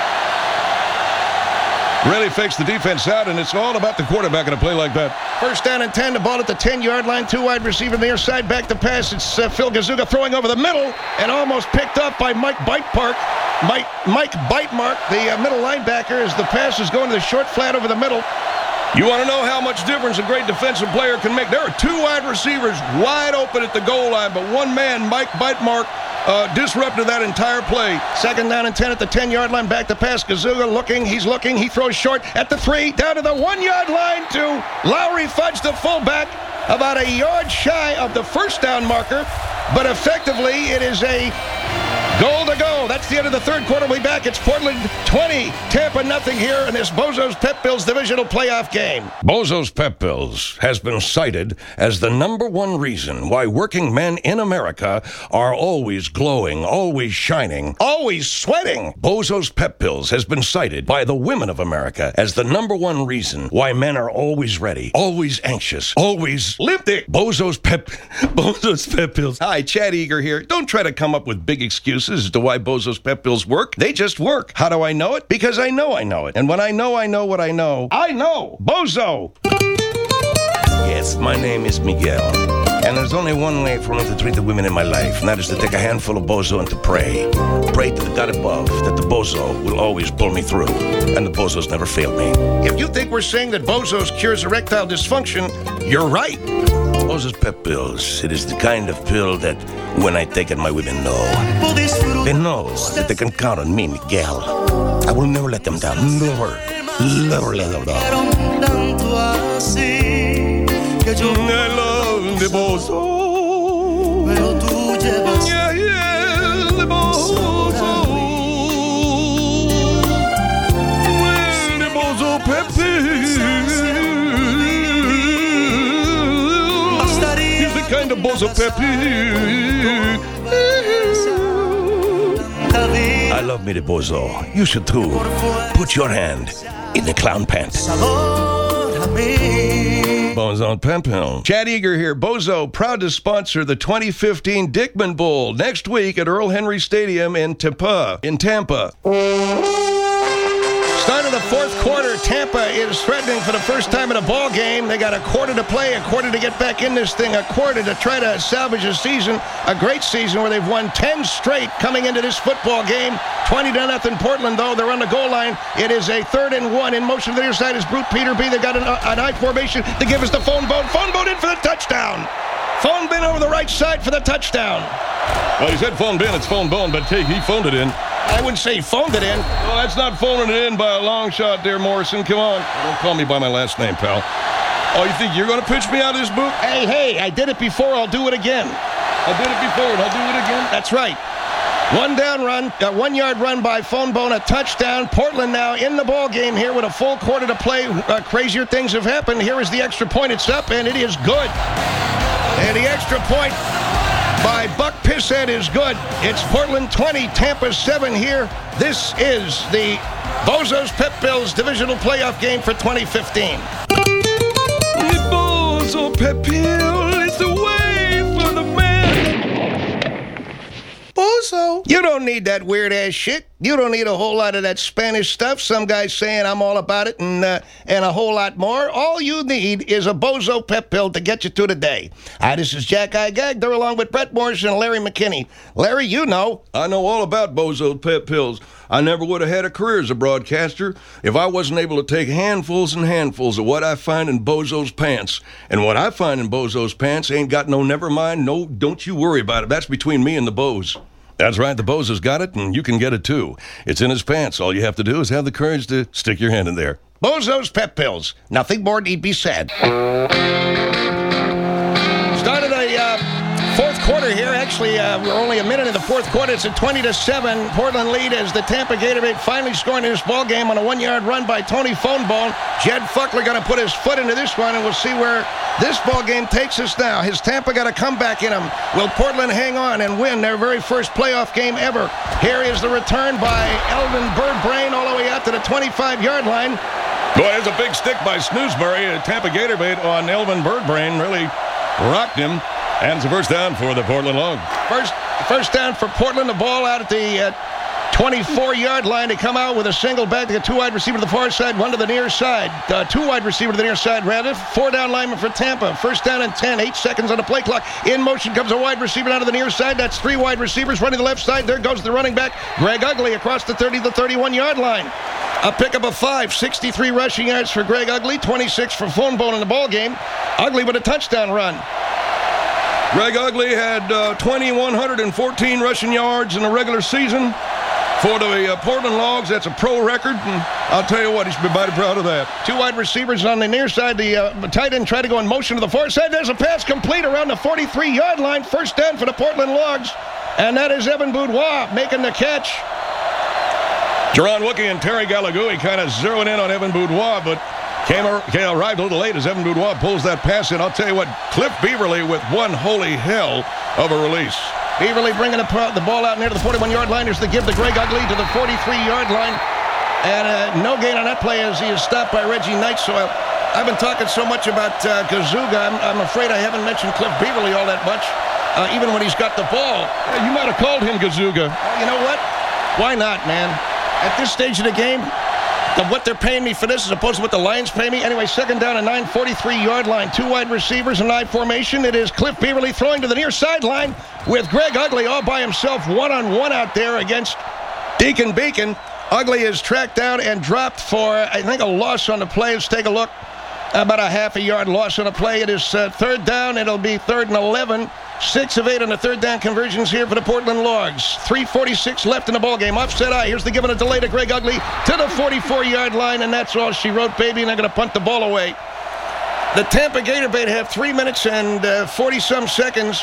really fakes the defense out, and it's all about the quarterback in a play like that. First down and ten, the ball at the ten-yard line. Two wide receiver near side, back to pass. It's uh, Phil Gazuga throwing over the middle and almost picked up by Mike Bitemark. Mike, Mike Bitemark, the uh, middle linebacker, as the pass is going to the short flat over the middle. You want to know how much difference a great defensive player can make? There are two wide receivers wide open at the goal line, but one man, Mike Bitemark, Uh, disrupted that entire play. Second down and ten at the ten-yard line. Back to pass. Gazuga looking. He's looking. He throws short at the three. Down to the one-yard line to Lowry Fudge, the fullback. About a yard shy of the first down marker. But effectively, it is a goal to go. That's the end of the third quarter. We'll be back. It's Portland twenty, Tampa nothing here in this Bozo's Pep Bills divisional playoff game. Bozo's Pep Bills has been cited as the number one reason why working men in America are always glowing, always shining, always sweating. Bozo's Pep Bills has been cited by the women of America as the number one reason why men are always ready, always anxious, always lipstick. Bozo's Pep, Bozo's Pep Bills. Hi, Chad Eager here. Don't try to come up with big excuses as to why Bozo's Pep Bills work. They just work. How do I know it? Because I know I know it. And when I know I know what I know, I know Bozo. Yes, my name is Miguel. And there's only one way for me to treat the women in my life, and that is to take a handful of Bozo and to pray. Pray to the God above that the Bozo will always pull me through. And the Bozo's never failed me. If you think we're saying that Bozo's cures erectile dysfunction, you're right. Bozo's Pep Pills. It is the kind of pill that when I take it, my women know. They know that they can count on me, Miguel. I will never let them down. Never. Never let them down. I love the Bozo. Yeah, yeah, the Bozo. Well, the Bozo Pep Pills. He's the kind of Bozo Pep Pills. I love me the Bozo. You should too. Put your hand in the clown pant. Bozo Pep Pill. Chad Eager here. Bozo, proud to sponsor the twenty fifteen Dickman Bowl next week at Earl Henry Stadium in Tampa. In Tampa. Start of the fourth quarter, Tampa is threatening for the first time in a ball game. They got a quarter to play, a quarter to get back in this thing, a quarter to try to salvage a season, a great season where they've won ten straight coming into this football game. twenty to nothing Portland, though. They're on the goal line. It is a third and one. In motion to the near side is Brute Peter B. They got an, an I formation to give us the phone bone. Phone bone in for the touchdown. Phone bin over the right side for the touchdown. Well, he said phoned in. It's phone bone, but hey, he phoned it in. I wouldn't say he phoned it in. Well, that's not phoning it in by a long shot there, Morrison. Come on. Don't call me by my last name, pal. Oh, you think you're going to pitch me out of this book? Hey, hey, I did it before. I'll do it again. I did it before, and I'll do it again? That's right. One down run, a one-yard run by Fonbone, a touchdown. Portland now in the ball game here with a full quarter to play. Uh, crazier things have happened. Here is the extra point. It's up, and it is good. And the extra point by Buck Pisshead is good. It's Portland twenty, Tampa seven here. This is the Bozo's Pep Pills divisional playoff game for twenty fifteen. The Bozo Pep Pill is the way for the man. Bozo. You don't need that weird-ass shit. You don't need a whole lot of that Spanish stuff. Some guys saying I'm all about it and uh, and a whole lot more. All you need is a Bozo Pep Pill to get you through the day. Hi, this is Jack I. Gagder along with Brett Morrison and Larry McKinney. Larry, you know. I know all about Bozo's Pep Pills. I never would have had a career as a broadcaster if I wasn't able to take handfuls and handfuls of what I find in Bozo's pants. And what I find in Bozo's pants ain't got no never mind, no don't you worry about it. That's between me and the Boz. That's right, the Bozo's got it, and you can get it too. It's in his pants. All you have to do is have the courage to stick your hand in there. Bozo's Pep Pills. Nothing more need be said. Started a uh, fourth quarter here. Actually, uh, we're only a minute in the fourth quarter. It's a twenty to seven Portland lead as the Tampa Gatorade finally scoring in this ball game on a one-yard run by Tony Fonebone. Jed Fuckler going to put his foot into this one, and we'll see where this ball game takes us now. His Tampa got a comeback in him. Will Portland hang on and win their very first playoff game ever? Here is the return by Elvin Birdbrain all the way out to the twenty-five-yard line. Boy, there's a big stick by Snoozeberry. Tampa Gatorade on Elvin Birdbrain really rocked him. And it's a first down for the Portland Logs. First, first down for Portland. The ball out at the uh, twenty-four-yard line. They come out with a single back. They get two wide receiver to the far side, one to the near side. Uh, two wide receiver to the near side, rather. Four down lineman for Tampa. First down and ten. Eight seconds on the play clock. In motion comes a wide receiver down to the near side. That's three wide receivers running the left side. There goes the running back, Greg Ugly, across the thirty to thirty-one-yard line. A pickup of five. sixty-three rushing yards for Greg Ugly. twenty-six for Fonebone in the ball game. Ugly with a touchdown run. Greg Ugly had uh, two thousand one hundred fourteen rushing yards in the regular season. For the uh, Portland Logs, that's a pro record, and I'll tell you what, he should be mighty proud of that. Two wide receivers on the near side. The uh, tight end tried to go in motion to the far side. There's a pass complete around the forty-three-yard line. First down for the Portland Logs, and that is Evan Boudoir making the catch. Jerron Wookie and Terry Galagui kind of zeroing in on Evan Boudoir, but Came, came arrived a little late as Evan Boudoir pulls that pass in. I'll tell you what, Cliff Beaverly with one holy hell of a release. Beaverly bringing the, the ball out near the forty-one-yard line. There's the give to Greg Ugly to the forty-three-yard line. And uh, no gain on that play as he is stopped by Reggie Knight. So I, I've been talking so much about uh, Gazuga. I'm, I'm afraid I haven't mentioned Cliff Beaverly all that much, uh, even when he's got the ball. You might have called him Gazuga. You know what? Why not, man? At this stage of the game, of what they're paying me for this as opposed to what the Lions pay me. Anyway, second down and nine, forty-three-yard line. Two wide receivers in I formation. It is Cliff Beaverly throwing to the near sideline with Greg Ugly all by himself, one-on-one out there against Deacon Beacon. Ugly is tracked down and dropped for, I think, a loss on the play. Let's take a look. About a half a yard loss on the play. It is uh, third down. It'll be third and eleven. Six of eight on the third down conversions here for the Portland Logs. three forty-six left in the ballgame. Offset eye. Here's the given a delay to Greg Ugly to the forty-four-yard line, and that's all she wrote, baby, and they're going to punt the ball away. The Tampa Gatorade have three minutes and uh, forty-some seconds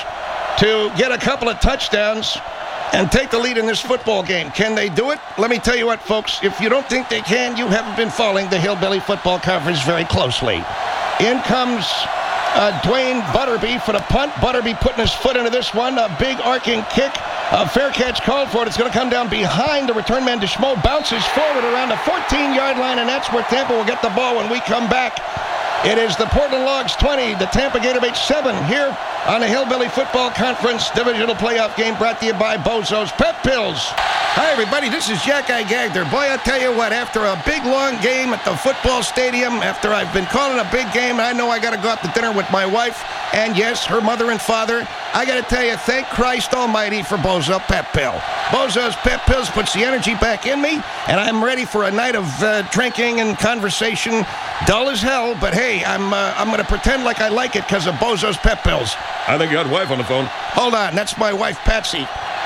to get a couple of touchdowns and take the lead in this football game. Can they do it? Let me tell you what, folks. If you don't think they can, you haven't been following the Hillbilly Football Conference very closely. In comes uh, Dwayne Butterby for the punt. Butterby putting his foot into this one. A big arcing kick. A fair catch called for it. It's going to come down behind the return man. Deschmo bounces forward around the fourteen-yard line, and that's where Tampa will get the ball when we come back. It is the Portland Logs twenty, the Tampa Gatorade seven here on the Hillbilly Football Conference Divisional Playoff game brought to you by Bozo's Pep Pills. Hi, everybody. This is Jack I. Gagder. Boy, I tell you what, after a big, long game at the football stadium, after I've been calling a big game, I know I got to go out to dinner with my wife, and yes, her mother and father. I got to tell you, thank Christ Almighty for Bozo Pep Pill. Bozo's Pep Pills puts the energy back in me, and I'm ready for a night of uh, drinking and conversation, dull as hell, but hey, I'm uh, I'm going to pretend like I like it because of Bozo's Pep Pills. I think you got wife on the phone. Hold on, that's my wife, Patsy.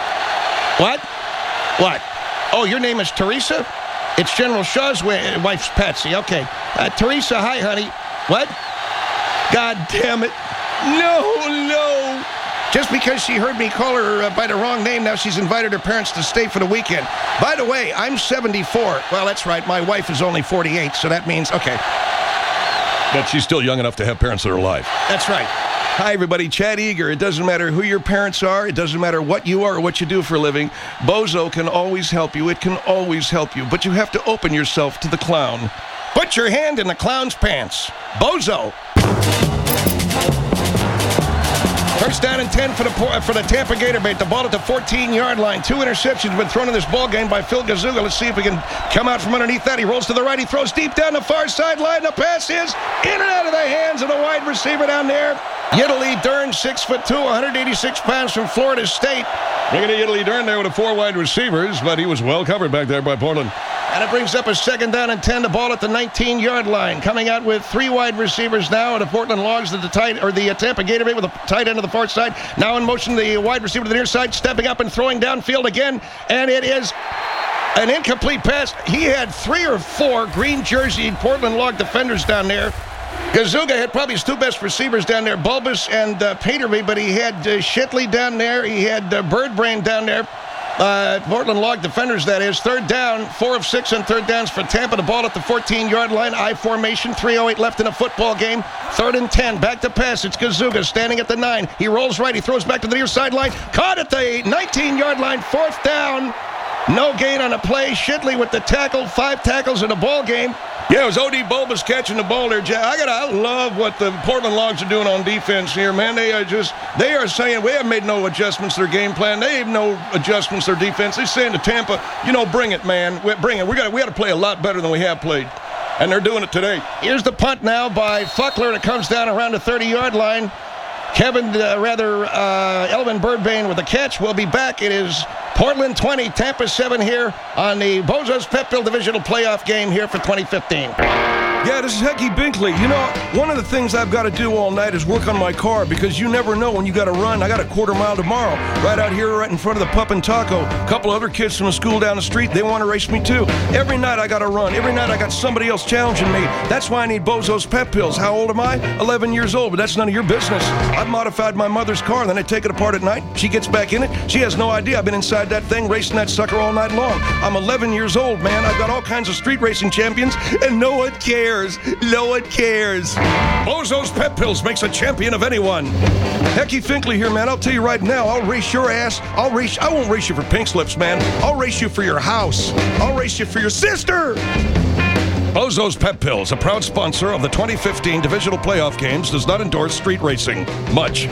What? What? Oh, your name is Teresa? It's General Shaw's wa- wife's Patsy. Okay. Uh, Teresa, hi, honey. What? God damn it. No, no. Just because she heard me call her uh, by the wrong name, now she's invited her parents to stay for the weekend. By the way, I'm seventy-four. Well, that's right. My wife is only forty-eight, so that means, okay. But she's still young enough to have parents that are alive. That's right. Hi, everybody. Chad Eager. It doesn't matter who your parents are. It doesn't matter what you are or what you do for a living. Bozo can always help you. It can always help you. But you have to open yourself to the clown. Put your hand in the clown's pants. Bozo. First down and ten for the for the Tampa Gator bait. The ball at the fourteen-yard line. Two interceptions been thrown in this ball game by Phil Gazuga. Let's see if we can come out from underneath that. He rolls to the right. He throws deep down the far sideline. The pass is in and out of the hands of the wide receiver down there. Yiddly Dern, six foot two, one hundred eighty-six pounds from Florida State. Look at Yiddly Dern there with the four wide receivers, but he was well covered back there by Portland. And it brings up a second down and ten. The ball at the nineteen-yard line. Coming out with three wide receivers now. The Portland Logs at the tight, or the uh, Tampa Gator bait with the tight end of the far side. Now in motion, the wide receiver to the near side, stepping up and throwing downfield again. And it is an incomplete pass. He had three or four green jersey Portland Log defenders down there. Gazuga had probably his two best receivers down there, Bulbus and uh, Peterby, but he had uh, Shitley down there. He had uh, Birdbrain down there. Uh, Portland Log defenders, that is. Third down, four of six on third downs for Tampa. The ball at the fourteen-yard line. I formation, three oh eight left in a football game. Third and ten, back to pass. It's Gazuga standing at the nine. He rolls right. He throws back to the near sideline. Caught at the nineteen-yard line. Fourth down. No gain on a play. Shitley with the tackle. Five tackles in a ball game. Yeah, it was O D Bulbus catching the ball there, Jack. I gotta, I love what the Portland Logs are doing on defense here, man. They are just, they are saying we haven't made no adjustments to their game plan. They have no adjustments to their defense. They're saying to Tampa, you know, bring it, man. Bring it. We got, we got to play a lot better than we have played, and they're doing it today. Here's the punt now by Fuckler. It comes down around the thirty-yard line. Kevin, uh, rather, uh, Elvin Birdbrain with the catch. We'll be back. It is Portland twenty, Tampa seven here on the Bozo's Pep Bill Divisional Playoff game here for twenty fifteen. Yeah, this is Hecky Binkley. You know, one of the things I've got to do all night is work on my car because you never know when you got to run. I got a quarter mile tomorrow, right out here, right in front of the Pup and Taco. A couple other kids from the school down the street, they want to race me too. Every night I got to run. Every night I got somebody else challenging me. That's why I need Bozo's Pep Pills. How old am I? eleven years old, but that's none of your business. I've modified my mother's car, then I take it apart at night. She gets back in it. She has no idea I've been inside that thing racing that sucker all night long. I'm eleven years old, man. I've got all kinds of street racing champions, and no one cares. No one cares. Bozo's Pep Pills makes a champion of anyone. Hecky Finkley here, man. I'll tell you right now, I'll race your ass. I'll race. I won't race you for pink slips, man. I'll race you for your house. I'll race you for your sister. Bozo's Pep Pills, a proud sponsor of the twenty fifteen Divisional Playoff Games, does not endorse street racing. Much.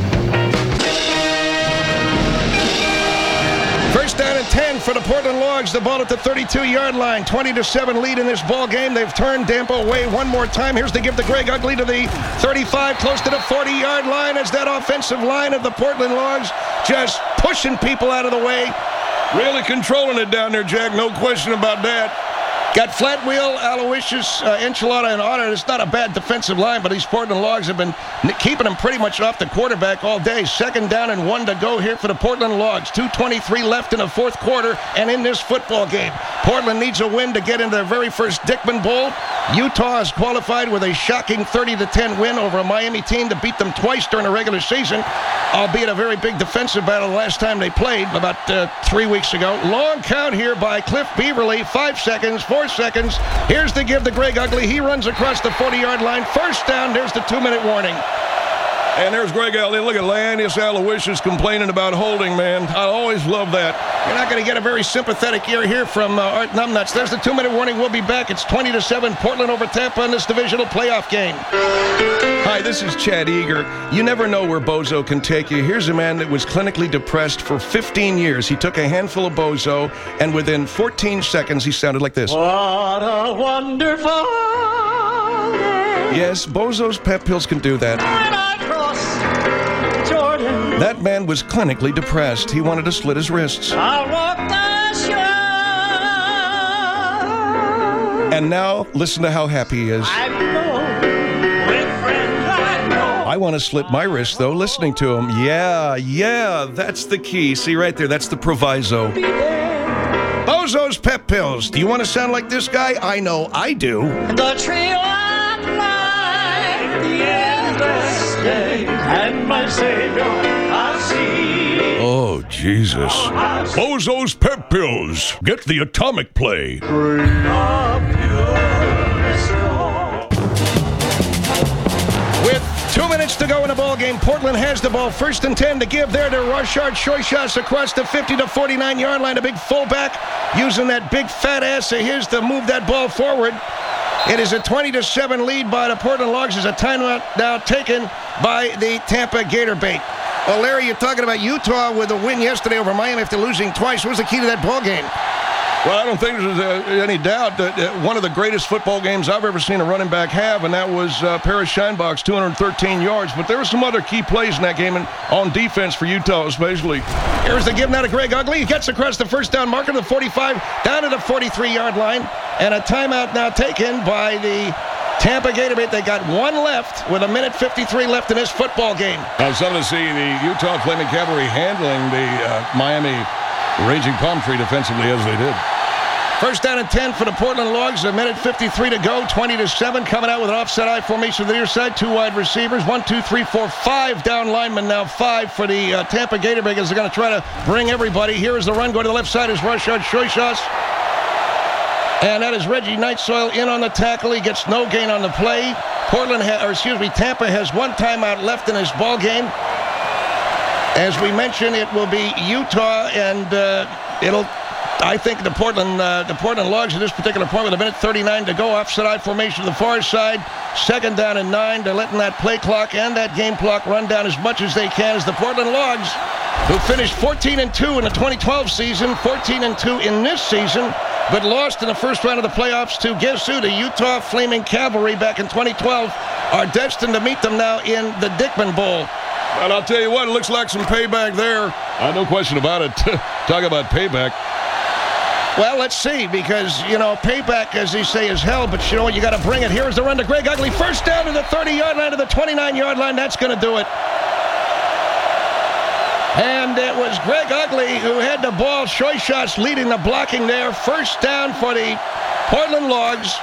First down and ten for the Portland Logs. The ball at the thirty-two-yard line. twenty to seven lead in this ball game. They've turned Dampo away one more time. Here's to give the Greg Ugly to the thirty-five, close to the forty-yard line as that offensive line of the Portland Logs just pushing people out of the way. Really controlling it down there, Jack. No question about that. Got Flat Wheel, Aloysius, uh, Enchilada, and Otter. It's not a bad defensive line, but these Portland Logs have been n- keeping them pretty much off the quarterback all day. Second down and one to go here for the Portland Logs. two twenty-three left in the fourth quarter and in this football game. Portland needs a win to get into their very first Dickman Bowl. Utah has qualified with a shocking thirty to ten win over a Miami team that beat them twice during the regular season, albeit a very big defensive battle the last time they played about uh, three weeks ago. Long count here by Cliff Beaverly. Five seconds, four seconds. Here's to give the Greg Ugly. He runs across the forty-yard line. First down. There's the two-minute warning. And there's Greg Ugly. Look at Landis Aloysius complaining about holding, man. I always love that. You're not going to get a very sympathetic ear here from uh, Art Numbnuts. There's the two-minute warning. We'll be back. It's twenty to seven. Portland over Tampa in this divisional playoff game. Hi, this is Chad Eager. You never know where Bozo can take you. Here's a man that was clinically depressed for fifteen years. He took a handful of Bozo, and within fourteen seconds, he sounded like this. What a wonderful day. Yes, Bozo's Pep Pills can do that. When I cross Jordan, that man was clinically depressed. He wanted to slit his wrists. I'll walk the shore. And now, listen to how happy he is. I know, with friends I know. I want to slit my wrist, though, listening to him. Yeah, yeah, that's the key. See right there, that's the proviso. Bozo's Pep Pills. Do you want to sound like this guy? I know I do. The tree of life, the endless day, and my Savior I see. Oh, Jesus. Bozo's Pep Pills. Get the atomic play. With Two minutes to go in the ball game. Portland has the ball. First and ten to give there to Rashard Shoishas across the fifty to forty-nine yard line. A big fullback using that big fat ass of his to move that ball forward. It is a twenty to seven lead by the Portland Logs. There's a timeout now taken by the Tampa Gator Bait. Well, Larry, you're talking about Utah with a win yesterday over Miami after losing twice. What was the key to that ball game? Well, I don't think there's uh, any doubt that uh, one of the greatest football games I've ever seen a running back have, and that was uh, Paris Scheinbach's two hundred thirteen yards. But there were some other key plays in that game, and on defense for Utah especially. Here's the give now to Greg Ugley. He gets across the first down marker to the forty-five, down to the forty-three yard line, and a timeout now taken by the Tampa Gator Bait. They got one left with a minute fifty-three left in this football game. I was something to see the Utah Flaming Cavalry handling the uh, Miami Raging Palm Tree defensively as they did. First down and ten for the Portland Logs. A minute fifty-three to go. twenty to seven. Coming out with an offset eye formation to the near side. Two wide receivers. One, two, three, four, five down linemen. Now five for the uh, Tampa Gator Bait as they're going to try to bring everybody. Here is the run. Go to the left side is Rashard Shoishas. And that is Reggie Nightsoil in on the tackle. He gets no gain on the play. Portland, ha- or excuse me, Tampa has one timeout left in this ball game. As we mentioned, it will be Utah, and uh, it'll. I think the Portland uh, the Portland Logs at this particular point with a minute thirty-nine to go, offset eye formation to the far side. Second down and nine. They're letting that play clock and that game clock run down as much as they can as the Portland Logs, who finished fourteen and two in the twenty twelve season, fourteen and two in this season, but lost in the first round of the playoffs to guess who? The Utah Flaming Cavalry back in twenty twelve, are destined to meet them now in the Dickman Bowl. Well, I'll tell you what, it looks like some payback there. Uh, no question about it. Talk about payback. Well, let's see, because, you know, payback, as they say, is hell, but you know what, you got to bring it. Here is the run to Greg Ugley. First down to the thirty yard line, to the twenty-nine yard line. That's going to do it. And it was Greg Ugley who had the ball. Shoishas leading the blocking there. First down for the Portland Logs.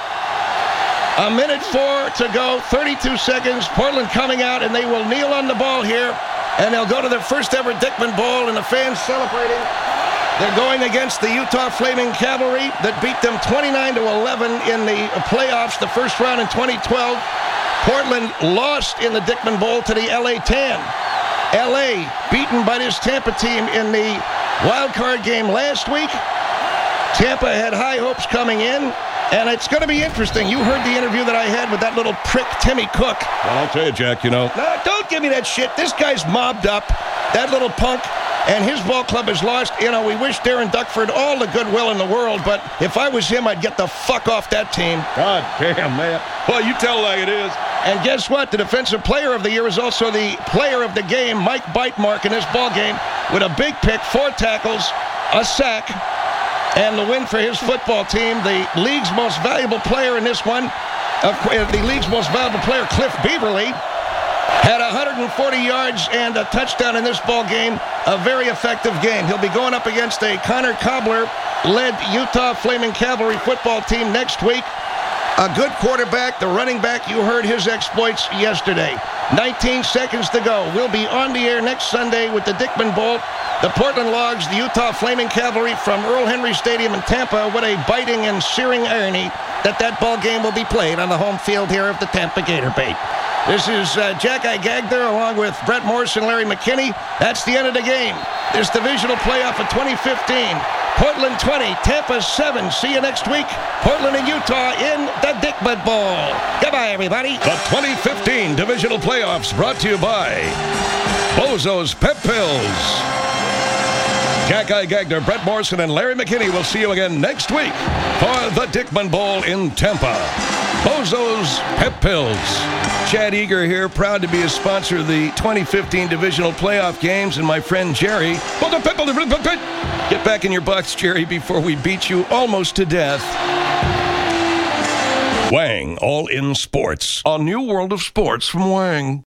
A minute four to go, thirty-two seconds. Portland coming out, and they will kneel on the ball here, and they'll go to their first ever Dickman Bowl, and the fans celebrating. They're going against the Utah Flaming Cavalry that beat them twenty-nine to eleven in the playoffs, the first round in twenty twelve. Portland lost in the Dickman Bowl to the L A Tan. L A beaten by this Tampa team in the wild card game last week. Tampa had high hopes coming in, and it's going to be interesting. You heard the interview that I had with that little prick Timmy Cook. Well, I'll tell you, Jack, you know. No, don't give me that shit. This guy's mobbed up, that little punk. And his ball club is lost. You know, we wish Darren Duckford all the goodwill in the world, but if I was him, I'd get the fuck off that team. God damn, man. Well, you tell like it is. And guess what? The Defensive Player of the Year is also the player of the game, Mike Bitemark, in this ball game with a big pick, four tackles, a sack, and the win for his football team. The league's most valuable player in this one, uh, the league's most valuable player, Cliff Beaverly, had one hundred forty yards and a touchdown in this ball game. A very effective game. He'll be going up against a Connor Cobbler-led Utah Flaming Cavalry football team next week. A good quarterback, the running back. You heard his exploits yesterday. nineteen seconds to go. We'll be on the air next Sunday with the Dickman Bowl. The Portland Logs, the Utah Flaming Cavalry from Earl Henry Stadium in Tampa. What a biting and searing irony that that ball game will be played on the home field here of the Tampa Gator Bait. This is uh, Jack I. Gagder along with Brett Morris and Larry McKinney. That's the end of the game. This divisional playoff of twenty fifteen. Portland twenty, Tampa seven. See you next week. Portland and Utah in the Dickman Bowl. Goodbye, everybody. The twenty fifteen divisional playoffs brought to you by Bozo's Pep Pills. Jack I. Gagner, Brett Morrison, and Larry McKinney will see you again next week for the Dickman Bowl in Tampa. Bozo's Pep Pills. Chad Eager here, proud to be a sponsor of the twenty fifteen divisional playoff games, and my friend Jerry. Get back in your box, Jerry, before we beat you almost to death. Wang All In Sports on New World of Sports from Wang.